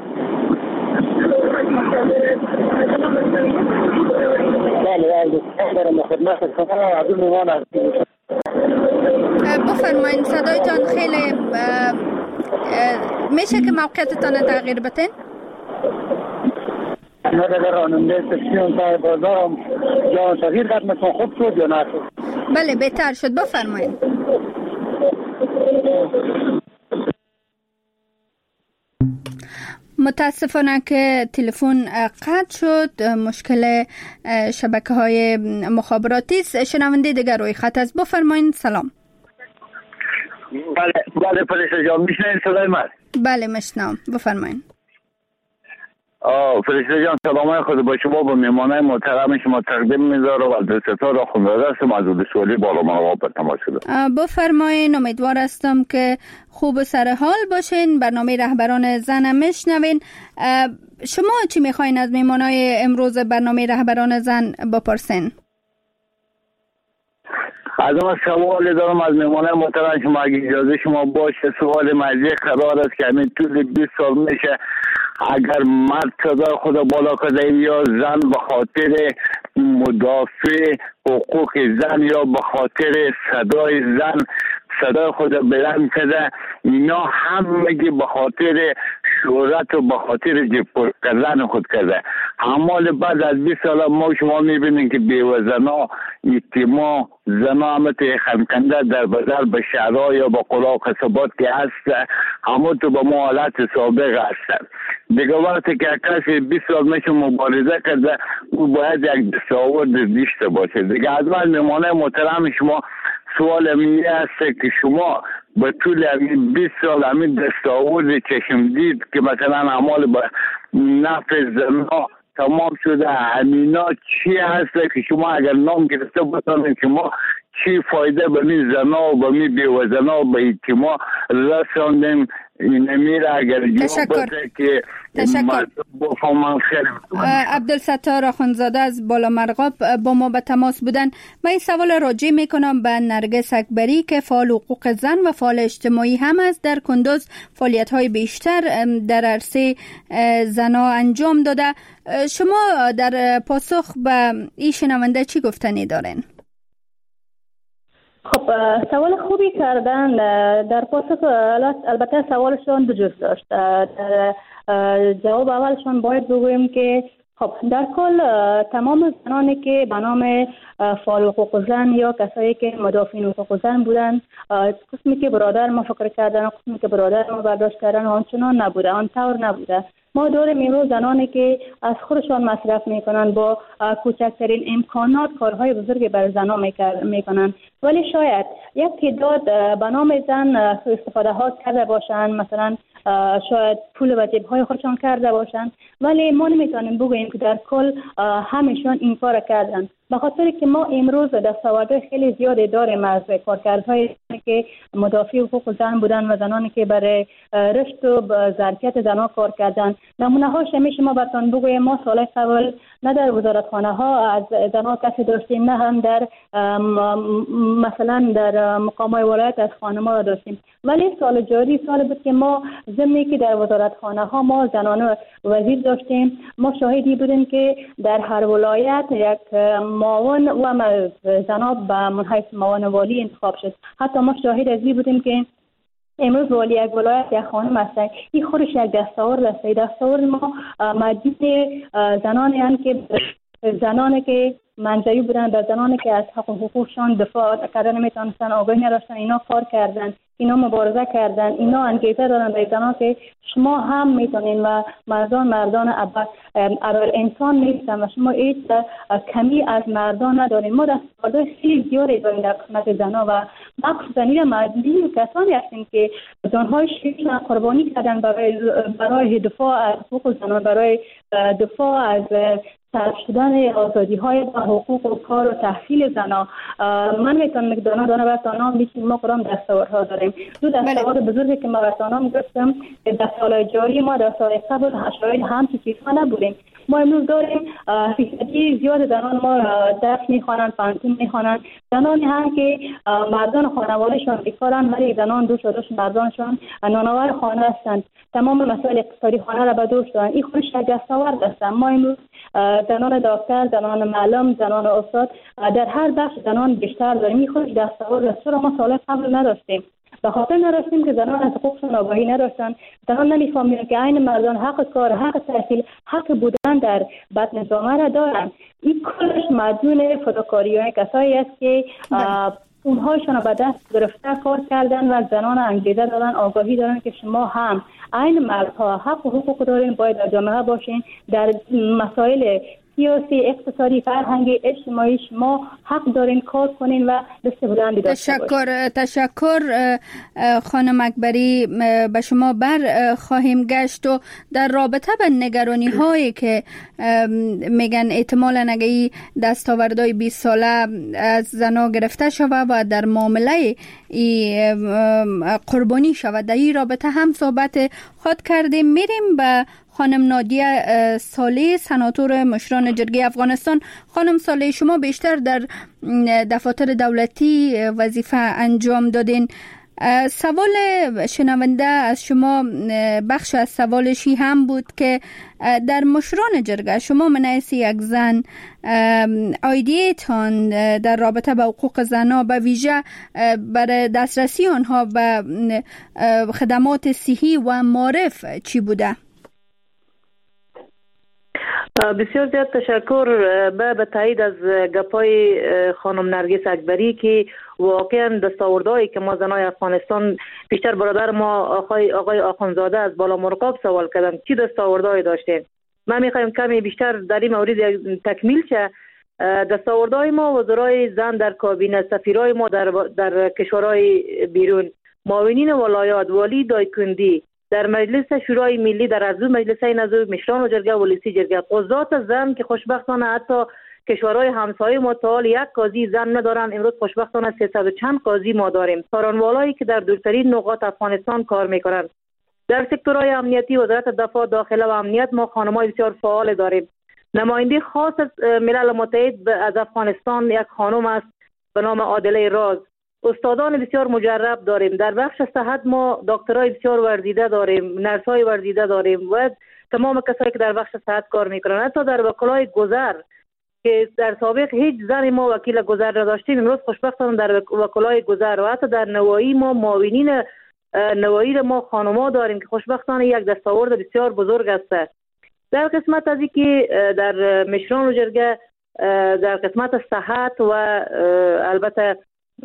بفرمایید صدایتان خیلی میشه که موقعیتتان تغییر بتین؟ نه در راننده سکسیون تا بازارم جان تغییر خدمتون خوب شد یا نه؟ بله بهتر شد، بفرمایید. متاسفانه که تلفن قطع شد، مشکل شبکه‌های مخابراتی است. شنونده دیگر روی خط است. بفرمایید. سلام. بله فرشته جان میشنید صدای من؟ بله میشنم، بفرمایید. فرشته جان سلام خود با شما با مهمانای محترم شما تقدیم می‌ذارم و از ستاره خونده هستم از سوالی بالا منواب به تماس شده. بفرمایید. امیدوار هستم که خوب سر حال باشین. برنامه رهبران زن میشنوین. شما چی میخواین از مهمانای امروز برنامه رهبران زن بپرسین؟ از ما سوال دارم از مهمانای محترم شما اگه اجازه شما باشه. سوال موضوع قرار است که همین طول 20 سال میشه اگر مرد صدای خود بالا کرده یا زن به خاطر مدافع حقوق زن یا به خاطر صدای زن صدای خود بلند کرده، اینا همگی به خاطر شهرت و به خاطر جیب پر کردن خود کرده. اما بعد از 20 سال ما شما میبینید که بیوه‌زنا، یتیما، زنا همه توی خمکنده در بدل به شهرها یا به قلا قصبات که هست، همه تو به ما حالت سابق هستن. دیگه وقتی که کسی 20 سال میشه مبارزه کرده، او باید یک دستاورد داشته باشه. دیگه از من میمانه محترم شما سوال میگه است که شما به طول 20 سال همین دستاورد چشم دید که مثلا اعمال به نفع زنا تمام شده، همینا چی هست که شما اگر نام گرفته بتانید شما چی فایده به می زنا و به می بیوزنا و به یتیما رساندیم؟ این میره اگر جواب بده که بفهمن خیر. عبدالستار آخوندزاده از بالا مرغاب با ما به تماس بودن. من این سوال راجع میکنم به نرگس اکبری که فعال حقوق زن و فعال اجتماعی هم است. در کندوز فعالیت های بیشتر در عرصه زنا انجام داده. شما در پاسخ به این شنونده چی گفتنی دارین؟ خب سوال خوبی کردن. در پاسخ البته سوالشون دو جز داشت. در جواب اولشون باید بگویم که خب در کل تمام زنانی که به نام فعال حقوق زن یا کسایی که مدافعین حقوق زن بودن، قسمی که برادر ما فکر کردن و قسمی که برادر ما برداشت کردن آنچنان نبوده، آن طور نبوده. ما داریم امروز زنانی که از خودشان مصرف میکنن، با کوچکترین امکانات کارهای بزرگی بر زنان میکنن، ولی شاید یک تعداد به نام زن استفاده ها کرده باشن، مثلا شاید پول به جیب های خودشان کرده باشن، ولی ما نمیتونیم بگوییم که در کل همشون این کار کردن. به خاطر که ما امروز دستاوردهای خیلی زیادی داریم از کارکردهای که مدافع حقوق زن بودن و زنانی که برای رشد و ظرفیت زنان کار کردن. نمونه هاش میشه ما براتون بگویم. ما سال قبل نه در وزارتخانه ها از زنان کسی داشتیم، نه هم در مثلا در مقامات ولایت از خانم ها داشتیم، ولی سال جاری سال بود که ما ضمنی که در وزارتخانه ها ما زنان وزیر داشتیم. ما شاهدی بودیم که در هر ولایت یک معاون و زنان به منحیث معاون والی انتخاب شد. حتی ما شاهد از این بودیم که امروز والی یک ولایت یک خانم هستن. این خودش یک دستاورد است. دستاورد ما مجید زنانی هستند که زنانی که منزوی بودن، در زنانی که از حق و حقوقشان دفاع کردن نمیتونستن، آگاهی نداشتن، اینا کار کردن، اینا مبارزه کردن، اینا انگیزه دارن به زنان که شما هم میتونین و مردان اول انسان نیستن و شما هیچ کمی از مردان ندارین. ما دستاوردهای خیلی زیادی داریم در قسمت زنان و مخصوصا این کسانی هستیم که جانهای شیرین قربانی کردن برای دفاع از حقوق زنان، برای دفاع از صرف شدن آزادی های و حقوق و کار و تحصیل زنا. من میتونم یک دانه براتون میگم ما کدام دستاوردها داریم. دو دستاورد بزرگی که ما براتون گفتم در سال جاری ما در سال قبل شاید همچین چیزها نبودیم. ما امروز داریم فیصدی زیاد زنان ما درس میخوانند، پانتون میخوانند، زنانی هم که مردان خانوادهشان بیکارن ولی زنان دوش مردانشان نانآور خانه هستند، تمام مسائل اقتصادی خانه را به دوش دارن. این خودش یک دستاورد است. ما امروز زنان دکتر، زنان معلم، زنان استاد، در هر بخش زنان بیشتر داریم. این خودش دستاورد است. چرا ما سال قبل نداشتیم؟ به خاطر نداشتیم که زنان از حقوقشون آگاهی نداشتن. زنان نمیفهمیدن که عین مردان حق کار، حق تحصیل، حق بودن در بطن جامعه را دارن. این کلش مدیون فداکاری‌های کسایی است که اونهایشون به دست گرفته کار کردن و زنان انگیزه دارن، آگاهی دارن که شما هم عین مردها حق و حقوق دارین، باید در جامعه باشین، در مسائل سیاسی، اقتصادی، فرهنگی، اجتماعی شما حق دارین کار کنین و دست بلندی داشته باشین. تشکر خانم اکبری. به شما بر خواهیم گشت و در رابطه به نگرانی هایی که میگن احتمالاً اگه این دستاوردهای 20 ساله از زنا گرفته شود و در معامله قربانی شود، در این رابطه هم صحبت خود کردیم. میریم به خانم نادیه صالح، سناتور مشران جرگه افغانستان. خانم صالح، شما بیشتر در دفاتر دولتی وظیفه انجام دادین. سوال شنونده از شما بخش از سوالشی هم بود که در مشران جرگه شما من حیث یک زن ایده‌تان در رابطه با حقوق زنها به ویژه برای دسترسی آنها به خدمات صحی و معرف چی بوده؟ بسیار زیاد تشکر به تایید از گپای خانم نرگس اکبری که واقعا دستاوردهایی که ما زنای افغانستان بیشتر برادر ما آقای آخوندزاده از بالا مرغاب سوال کردن چی دستاوردهایی داشتیم. من میخوایم کمی بیشتر در این مورد تکمیل شه. دستاوردهای ما وزرای زن در کابینه، سفیرای ما در کشورهای بیرون، معاونین ولایات، والی دایکندی، در مجلس شورای ملی، در عضو مجلس نظر مشران و جرگه ولسی جرگه، قضات زن که خوشبختانه حتی کشورهای همسایه ما تا حال یک قاضی زن ندارن، امروز خوشبختانه 300 چند قاضی ما داریم. سارانوالایی که در دورترین نقاط افغانستان کار میکنن. در سکتورهای امنیتی وزارت دفاع، داخله و امنیت ما خانم‌های بسیار فعال داریم. نماینده خاص از ملل متحد از افغانستان یک خانم است به نام عادله راز. استادان بسیار مجرب داریم. در بخش صحت ما دکترای بسیار ورزیده داریم، نرسای ورزیده داریم و تمام کسایی که در بخش صحت کار میکنن. حتی در وکلای گذر که در سابق هیچ زنی ما وکیل گذر نداشتیم، امروز خوشبختانه در وکلای گذر و حتی در نوایی ما معاونین نوایی ما خانم‌ها داریم که خوشبختانه یک دستاورد بسیار بزرگ است. در قسمت از اینکه در مشران و جرگه در قسمت صحت و البته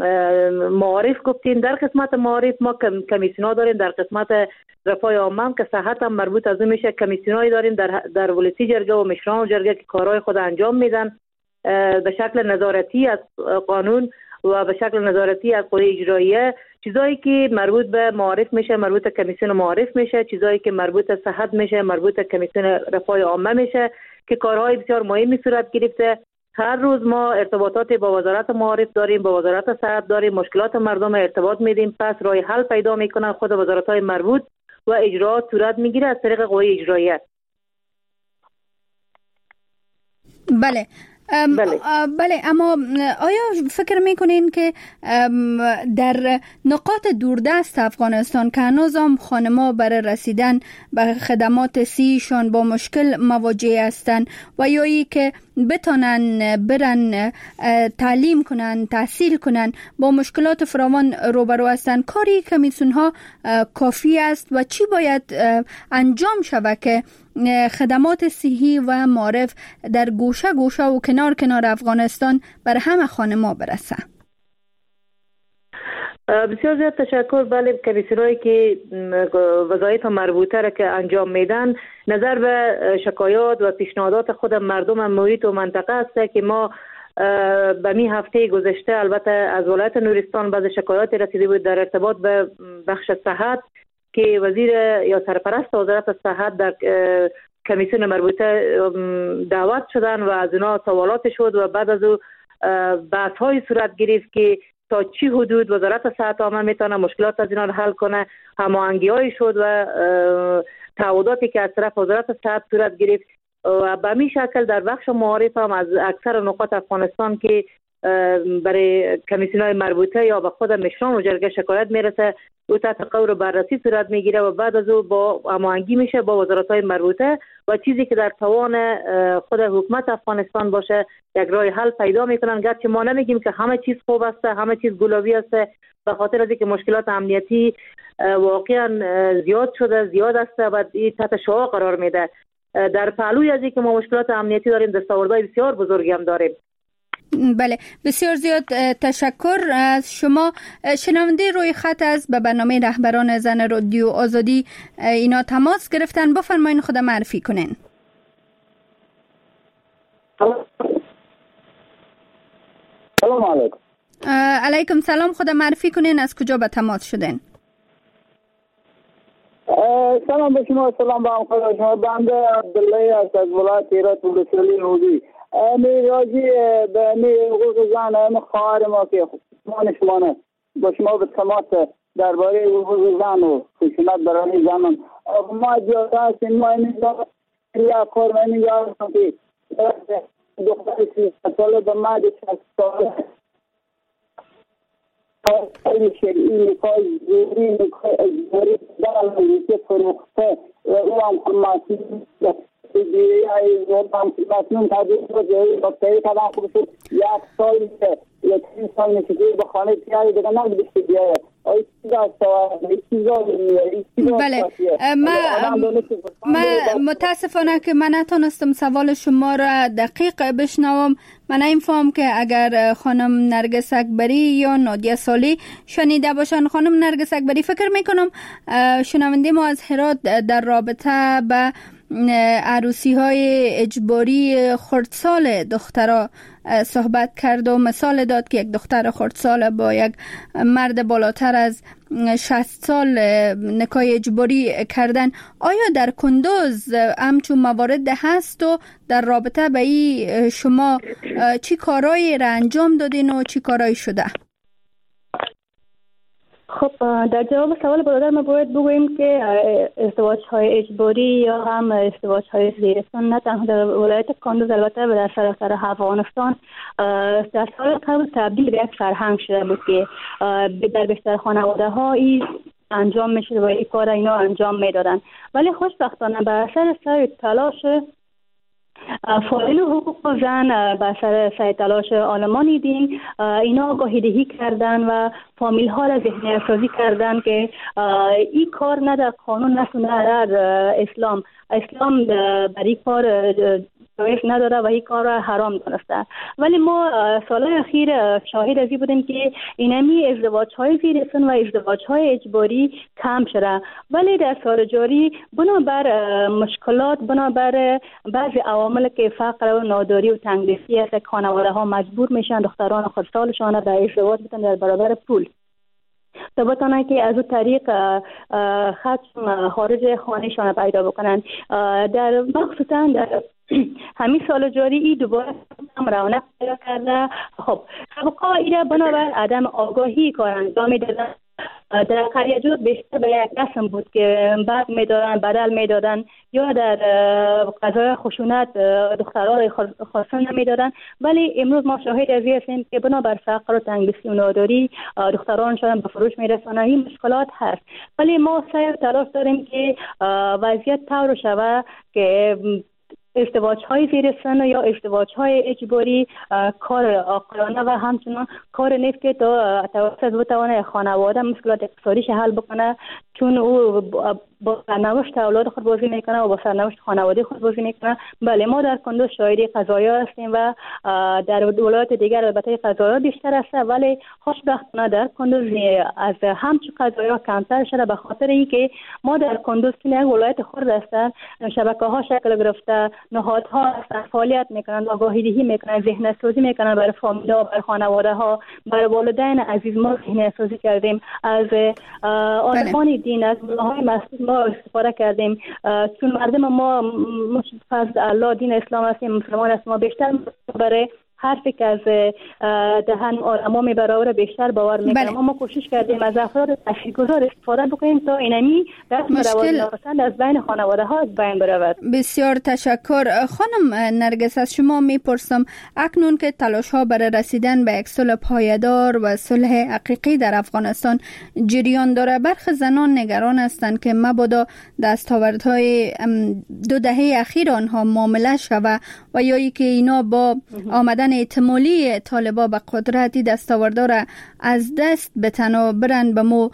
معارف گفتین، در قسمت معارف ما کمیسیون‌ها داریم. در قسمت رفاه عامه که صحت هم مربوط از اون میشه، کمیسیون‌هایی داریم در ولسی جرگه و مشران و جرگه که کارهای خود انجام میدن به شکل نظارتی از قانون و به شکل نظارتی از قوه اجراییه. چیزایی که مربوط به معارف میشه مربوط به کمیسیون معارف میشه، چیزایی که مربوط به صحت میشه مربوط به کمیسیون رفاه عامه میشه که کارهای بسیار مهمی صورت گرفته. هر روز ما ارتباطات با وزارت معارف داریم، با وزارت صحت داریم، مشکلات مردم ارتباط میدیم، پس راه حل پیدا میکنن خود وزارت‌های مربوط و اجراات صورت میگیره از طریق قوه اجراییه. بله. بله، اما آیا فکر میکنین که در نقاط دوردست افغانستان که هنوز هم خانم‌ها برای رسیدن به خدمات صحیشان با مشکل مواجه هستند و یا ای که بتانن برن تعلیم کنن، تحصیل کنن با مشکلات فراوان روبرو هستند، کاری کمیسیون‌ها کافی است و چی باید انجام شود که خدمات صحی و معرف در گوشه گوشه و کنار کنار افغانستان بر همه خانم‌ها برسه؟ بسیار زیاد تشکر. بله، کمیسیونایی که وظایف مربوطه را که انجام میدن نظر به شکایات و پیشنهادات خود مردم محیط و منطقه است که ما به می هفته گذشته البته از ولایت نورستان بعض شکایات رسیده بود در ارتباط به بخش صحت که وزیر یا سرپرست وزارت صحت در کمیسیون مربوطه دعوت شدن و از اونا سوالات شد و بعد از او بحث های صورت گرفت که تا چی حدود وزارت صحت عامه میتونه مشکلات از اینا رو حل کنه. هماهنگی های شد و تعهداتی که از طرف وزارت صحت صورت گرفت و به همین شکل در بخش معارف هم از اکثر نقاط افغانستان که برای کمیسیون‌های مربوطه یا به خود مشران و جرگه شکایت میرسه او تحت غور و بررسی صورت میگیره و بعد از او با هماهنگی میشه با وزارت‌های مربوطه و چیزی که در توان خود حکومت افغانستان باشه یک راه حل پیدا میکنن. گرچه ما نمیگیم که همه چیز خوب است، همه چیز گلابی است، به خاطر از اینکه مشکلات امنیتی واقعا زیاد است و این تحت شعاع قرار میده. در پهلوی از اینکه ما مشکلات امنیتی داریم دستاوردهای بسیار بزرگی هم داریم. بله، بسیار زیاد تشکر از شما. شنونده روی خط از به برنامه رهبران زن رادیو آزادی اینا تماس گرفتن، بفرمایید خود معرفی کنین. سلام علیکم. علیکم سلام، خود معرفی کنین، از کجا به تماس شدین؟ سلام به شما، سلام به همکار شما. بنده عبدالله از ولایت هرات ولسوالی نوزی. راجی به حقوق زن خواهر ما که شما با شما به تماس درباره حقوق زن و خشونت برای زنان ما جاده هستیم. ما این یا کار من یا که دختر 30 ساله به مرد 60 ساله شرعی نکاح زوری نکاح اجباری در مملکت فروخته و او هم مسئول ای مسئول تبدیل شد با تایی کدام خوب شد 1 سال یا 3 سال نشده به خانه پیاری دیگه نمیدشته بیاید بله من متاسفانه که من نتونستم سوال شما را دقیق بشنوم. من این فهم که اگر خانم نرگس اکبری یا نادیه صالح شنیده باشن. خانم نرگس اکبری فکر میکنم شنونده ما از هرات در رابطه به عروسی های اجباری خردسال دخترها صحبت کرد و مثال داد که یک دختر خردسال با یک مرد بالاتر از 60 سال نکاح اجباری کردن. آیا در کندوز همچون موارد هست و در رابطه به این شما چی کارایی را انجام دادین و چی کارایی شده؟ خب در جواب سوال برادر ما باید بگوییم که ازدواج های اجباری یا هم ازدواج های زیرسان نه تنها در ولایت کندوز البته و در سراسر افغانستان در سال قبل تبدیل به یک فرهنگ شده بود که در بیشتر خانواده ها این انجام میشد و این کار اینا انجام میدادن. ولی خوشبختانه به اثر سعی تلاش فاعل حقوق زن به اثر سعی تلاش آلمان دین اینا آگاهی دهی کردن و فامیل ها را ذهنی سازی کردن که این کار نه در قانون نه در اسلام برای کار جایز نداره و این کار را حرام دانسته. ولی ما سالهای اخیر شاهد از این بودیم که اینمی ازدواج های زیرسن و ازدواج های اجباری کم شده. ولی در سال جاری بنابر مشکلات بنابر بعضی عوامل که فقر و ناداری و تنگدستی است خانواده ها مجبور میشن دختران خردسالشان به ازدواج بدن در برابر پول تا بتانن که از اون طریق خرج خارج خانهشان پیدا بکنن. در مخصوصا در همین سال جاری ای دوباره هم رونق پیدا کرده. خب سابقا ایره بنابر عدم آگاهی کار انجام میدادن. در قریه جور بیشتر به یک قسم بود که بعد میدادن بدل میدادن یا در قضای خشونت دخترها خواستن نمیدادن. ولی امروز ما شاهد از این هستیم که بنابر فقر و تنگدستی و ناداری دخترانشان به فروش میرسونن. این مشکلات هست ولی ما سعی تلاش داریم که وضعیت طور شود که ازدواج های زیرسن یا ازدواج های اجباری کار عاقلانه و همچنان کار نیست که تا توسط بتوانه خانواده مشکلات اقتصادیش حل بکنه، چون او با سرنوشت اولاد خود بازی میکنه و با سرنوشت خانواده خود بازی میکنه. بله ما در کندوز شاهد قضایا هستیم و در ولایات دیگر البته قضایا بیشتر است، ولی خوشبختانه در کندوز از همچون قضایا کمتر شده به خاطر اینکه ما در کندوز که یک ولایت خرد هستند، شبکه ها شکل گرفته، نهادها هستند فعالیت میکنند، آگاهی دهی میکنند، ذهن سازی میکنند برای فامیل ها، برای خانواده ها، برای والدین عزیز. ما ذهن سازی کردیم از آدمان دین، از ملاهای مسجد ما استفاده کردیم، چون مردم ما فضل الله دین اسلام هستیم، مسلمان هستیم، ما بیشتر برای حرفی که از دهن علما میبره بیشتر باور میکنم. ما کوشش کردیم از افراد تشریف‌گزار استفاده بکنیم تا اینمی رسم رواج ناپسند از بین خانواده ها از بین برود. بسیار تشکر. خانم نرگس از شما میپرسم اکنون که تلاش ها برای رسیدن به یک صلح پایدار و صلح حقیقی در افغانستان جریان داره، برخی زنان نگران هستند که مبادا دستاوردهای 2 دهه اخیر آنها معامله شود و یا ای که اینا با آمدن احتمالی طالبا به قدرتی دستاوردا را از دست بتن و برن به مو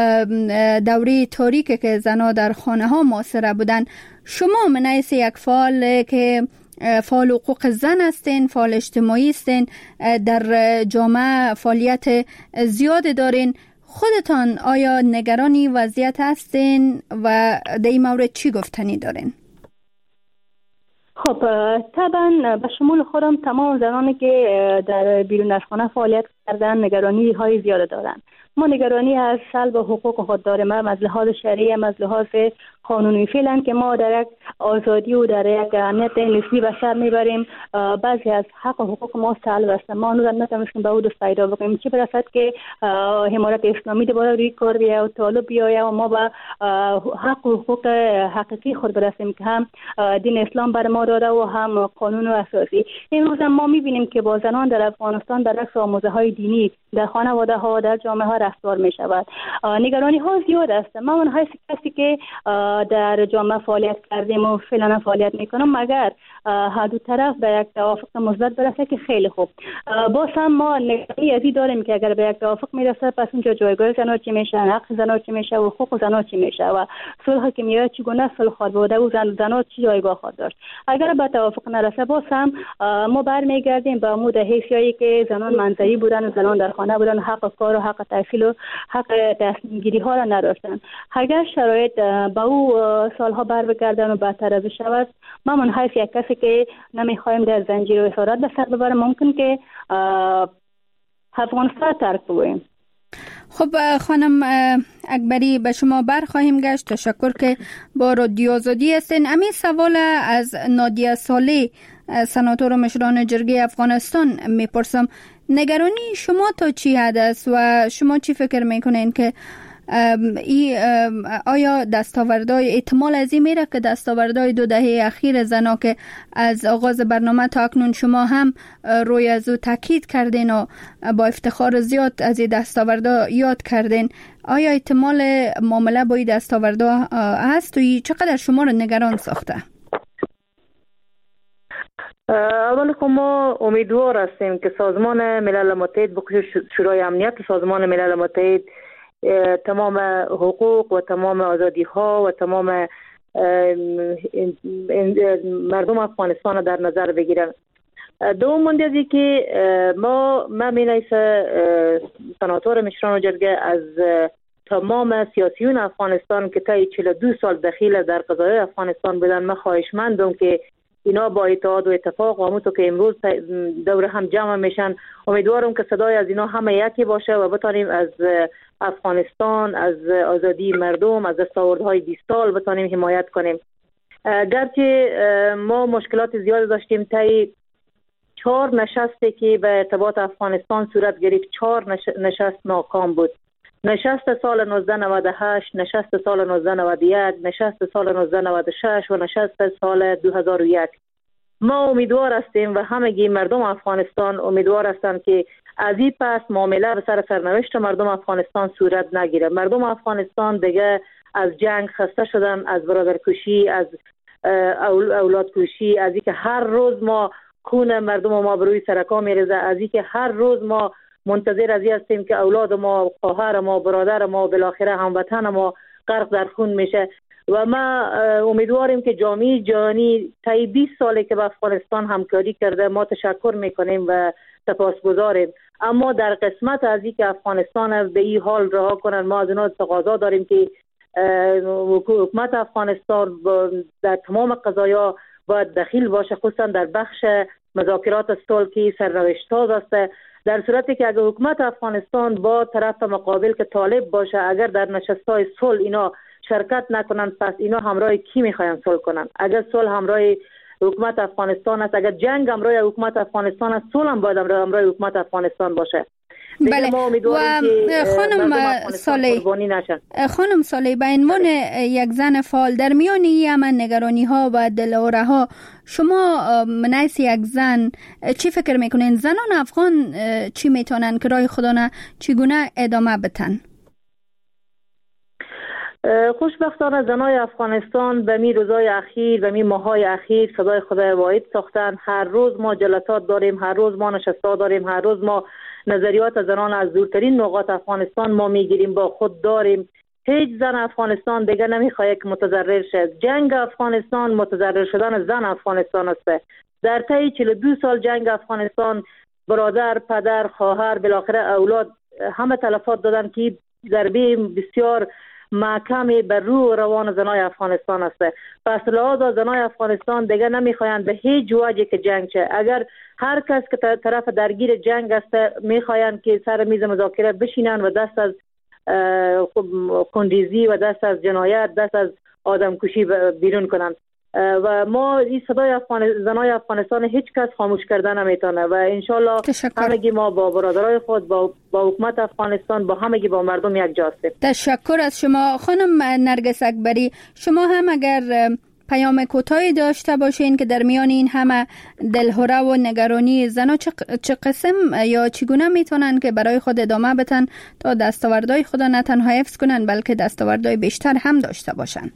دوره تاریک که زنها در خانه ها معاصره بودن. شما من حیث یک فعال که فعال حقوق زن هستین، فعال اجتماعی هستین، در جامعه فعالیت زیاد دارین، خودتان آیا نگرانی وضعیت هستین و در این مورد چی گفتنی دارین؟ خب طبعا به شمول خودم تمام زنانی که در بیرون از خانه فعالیت کردن نگرانی های زیاد دارن. ما نگرانی از سلب حقوق خود داریم، از لحاظ شرعی، از لحاظ قانونی. فعلا که ما در یک آزادی و در یک امنیت نسبی بشر میبریم، بعضی از حق و حقوق ما سلب است. ما نتونستیم به او دست پیدا بکنیم، چه برسد که حمایت اسلامی دوباره روی کار بیاید و طالب بیاید و ما به حق و حقوق حقیقی خود برسیم که هم دین اسلام بر ما داده و هم قانون و اساسی. امروز ما میبینیم که با زنان در افغانستان برعکس آموزه های دینی در خانواده ها در جامعه ها رفتار می شود. نگرانی ها زیاد است. من من های کسی که در جامعه فعالیت کردیم و فعلا فعالیت میکنم مگر هر دو طرف به یک توافق مثبت برسه که خیلی خوب. باز هم ما نگرانی ازی داریم که اگر به یک توافق میرسه پس اونجا جایگاه زنان چی میشه، حق زنان چی میشه و حقوق زنان چی میشه و صلح که میاد چگونه صلح خواهد بود و زنان چی جایگاه خواهد داشت. اگر به توافق نرسه باز هم ما برمیگردیم به مود حیثیتی که زنان منزوی بودن و زنان در خانه بودن، حق کار و حق تحصیل و حق تصمیم گیری ها را نداشتن. اگر شرایط به او سالها بر بگردن و بدتر از شود، ما من حیث یک کسی که نمیخوایم در زنجیر و اسارت به سر ببریم ممکن که افغانستان ترک بگوییم. خب خانم اکبری به شما برخواهیم گشت. تشکر که با رادیو آزادی هستین. همین سوال از نادیه صالح سناتور مشران جرگه افغانستان میپرسم. نگرانی شما تا چی حد است و شما چی فکر میکنین که آیا دستاوردهای احتمال از این میره که دستاوردهای 2 دهه اخیر زنا که از آغاز برنامه تا اکنون شما هم روی از او تاکید کردین و با افتخار زیاد از این دستاوردها یاد کردین، آیا احتمال معامله با این دستاوردها هست و چقدر شما رو نگران ساخته؟ اول خب ما امیدوار هستیم که سازمان ملل متحد بخصوص شورای امنیت سازمان ملل متحد تمام حقوق و تمام آزادی ها و تمام مردم افغانستان در نظر بگیرن. دوم مونده که ما مینیس سناتور مشران جرگه از تمام سیاسیون افغانستان که تا 42 سال دخیل در قضایای افغانستان بودن، من خواهشمندم که اینا با اتحاد و اتفاق و همونطور که امروز دور هم جمع میشن، امیدوارم که صدای از اینا همه یکی باشه و بتانیم از افغانستان، از آزادی مردم، از دستاوردهای 20 سال بتانیم حمایت کنیم. گرچه ما مشکلات زیاد داشتیم، تا 4 نشستی که به ارتباط افغانستان صورت گرفت 4 نشست ناکام بود. نشست سال 1998، نشست سال 1991، نشست سال 1996 و نشست سال 2001. ما امیدوار هستیم و همگی مردم افغانستان امیدوار هستند که از این پس معامله به سرنوشت مردم افغانستان صورت نگیره. مردم افغانستان دیگه از جنگ خسته شدن، از برادرکشی، از اولادکشی، از اینکه هر روز ما خون مردم ما بروی سرکا میریزه، از اینکه هر روز ما منتظر از این هستیم که اولاد ما، خواهر ما، برادر ما، بالاخره هموطن ما غرق در خون میشه. و ما امیدواریم که جامعه جهانی طی 20 ساله که با افغانستان همکاری کرده ما تشکر میکنیم و سپاسگزاریم، اما در قسمت از این که افغانستان به این حال رها کنن، ما از اونها تقاضا داریم که حکومت افغانستان در تمام قضایا باید دخیل باشه، خصوصا در بخش مذاکرات صلح که سرنوشت ساز است. در صورتی که اگر حکومت افغانستان با طرف مقابل که طالب باشه، اگر در نشست‌های صلح اینا شرکت نکنن، پس اینا همراه کی میخواین صلح کنن؟ اگر صلح همراه حکومت افغانستان است، اگر جنگ همراه حکومت افغانستان است، صلح هم باید همراه حکومت افغانستان باشه. بله. و خانم صالح به عنوان یک زن فعال در میان این نگرانی ها و دلهره ها، شما منیس یک زن چی فکر میکنین؟ زنان افغان چی میتونن که راه خودانه چگونه ادامه بتن؟ خوشبختانه زنای افغانستان به می روزای اخیر و می ماهای اخیر صدای خدای واحد ساختن. هر روز ما جلسات داریم، هر روز ما نشستا داریم، هر روز ما نظریات زنان از دورترین نقاط افغانستان ما میگیریم، با خود داریم. هیچ زن افغانستان دیگه نمیخواد که متضرر شد. جنگ افغانستان متضرر شدن زن افغانستان است. در طی 42 سال جنگ افغانستان برادر، پدر، خواهر، بالاخره اولاد همه تلفات دادن که ضربه بسیار محکمی بر روح روان زنای افغانستان است. پس لحاظا زنای افغانستان دیگه نمیخواین به هیچ وجهی که جنگ شه. اگر هر کس که طرف درگیر جنگ است میخواین که سر میز مذاکره بشینن و دست از خونریزی و دست از جنایت، دست از آدمکشی بیرون کنن. و ما این صدای زنای افغانستان هیچ کس خاموش کردن نمیتونه و انشالله همگی ما با برادرای خود با حکومت افغانستان با همگی با مردم یک جا هستیم. تشکر از شما. خانم نرگس اکبری، شما هم اگر پیام کوتاهی داشته باشین که در میان این همه دلهره و نگرانی زنها چه قسم یا چگونه میتونن که برای خود ادامه بدن تا دستاوردهای خود نه تنها حفظ کنن بلکه دستاوردهای بیشتر هم داشته باشن؟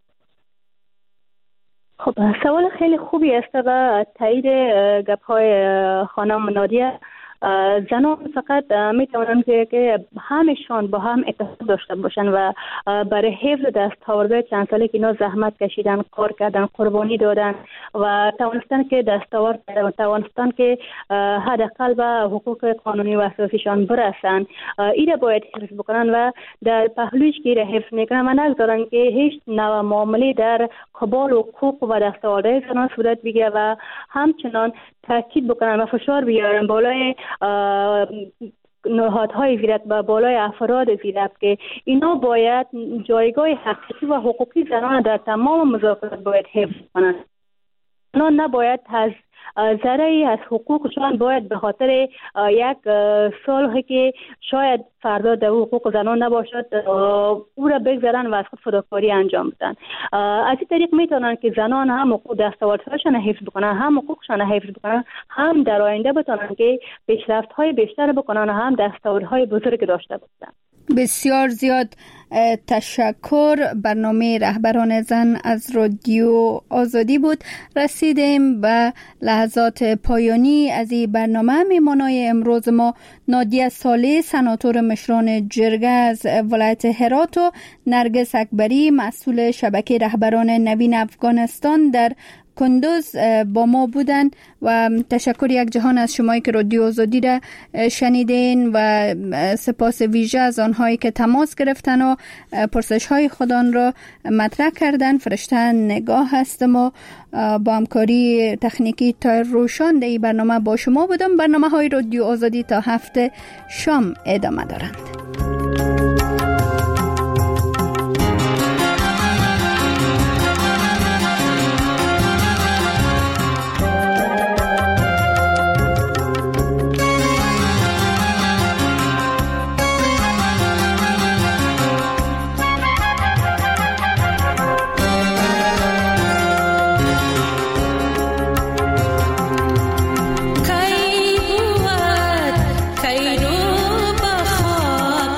خب سوال خیلی خوبی است و تایید گپ‌های خانم نادیه. زنان فقط میتونن که همشان با هم اتحاد داشته باشن و برای حفظ دستاوردهای چند ساله که اینا زحمت کشیدن، کار کردن، قربانی دادن و توانستن که دستاورد توانستن که حداقل به حقوق قانونی و اساسیشان برسن، ایره باید حفظ بکنن و در پهلویش که ایره حفظ میکنن و نگذارن که هیچ نوع معامله در قبال حقوق و دستاوردهای زنان صورت بگیره و همچنان تاکید بکنن و فشار بیارن بالای نهادهای وزارت و بالای افراد وزارت که اینا باید جایگاه حقیقی و حقوقی زنان در تمام مذاکرات باید حفظ کنند. اینا نباید از ذره از حقوقشان باید به خاطر یک صلحی که شاید فردا در حقوق زنان نباشد او را بگذارن و از خود فداکاری انجام بدن. از این طریق میتونن که زنان هم حقوق دستاوردهاشان حفظ بکنن، هم حقوقشان حفظ بکنن، هم در آینده بتونن که پیشرفت‌های بیشتر بکنن و هم دستاوردهای بزرگ داشته باشن. بسیار زیاد تشکر. برنامه رهبران زن از رادیو آزادی بود. رسیدیم به لحظات پایانی از این برنامه. میمانای امروز ما نادیه صالح، سناتور مشران جرگه از ولایت هرات و نرگس اکبری، مسئول شبکه رهبران نوین افغانستان در کندوز با ما بودن و تشکر یک جهان از شمایی که رادیو آزادی را شنیدین و سپاس ویژه از آنهایی که تماس گرفتن و پرسش های خودان را مطرح کردن. فرشته نگاه هستم و با همکاری تکنیکی تا روشان در این برنامه با شما بودم. برنامه های رادیو آزادی تا هفته شام ادامه دارند. خیرو بخواب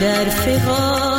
در فغان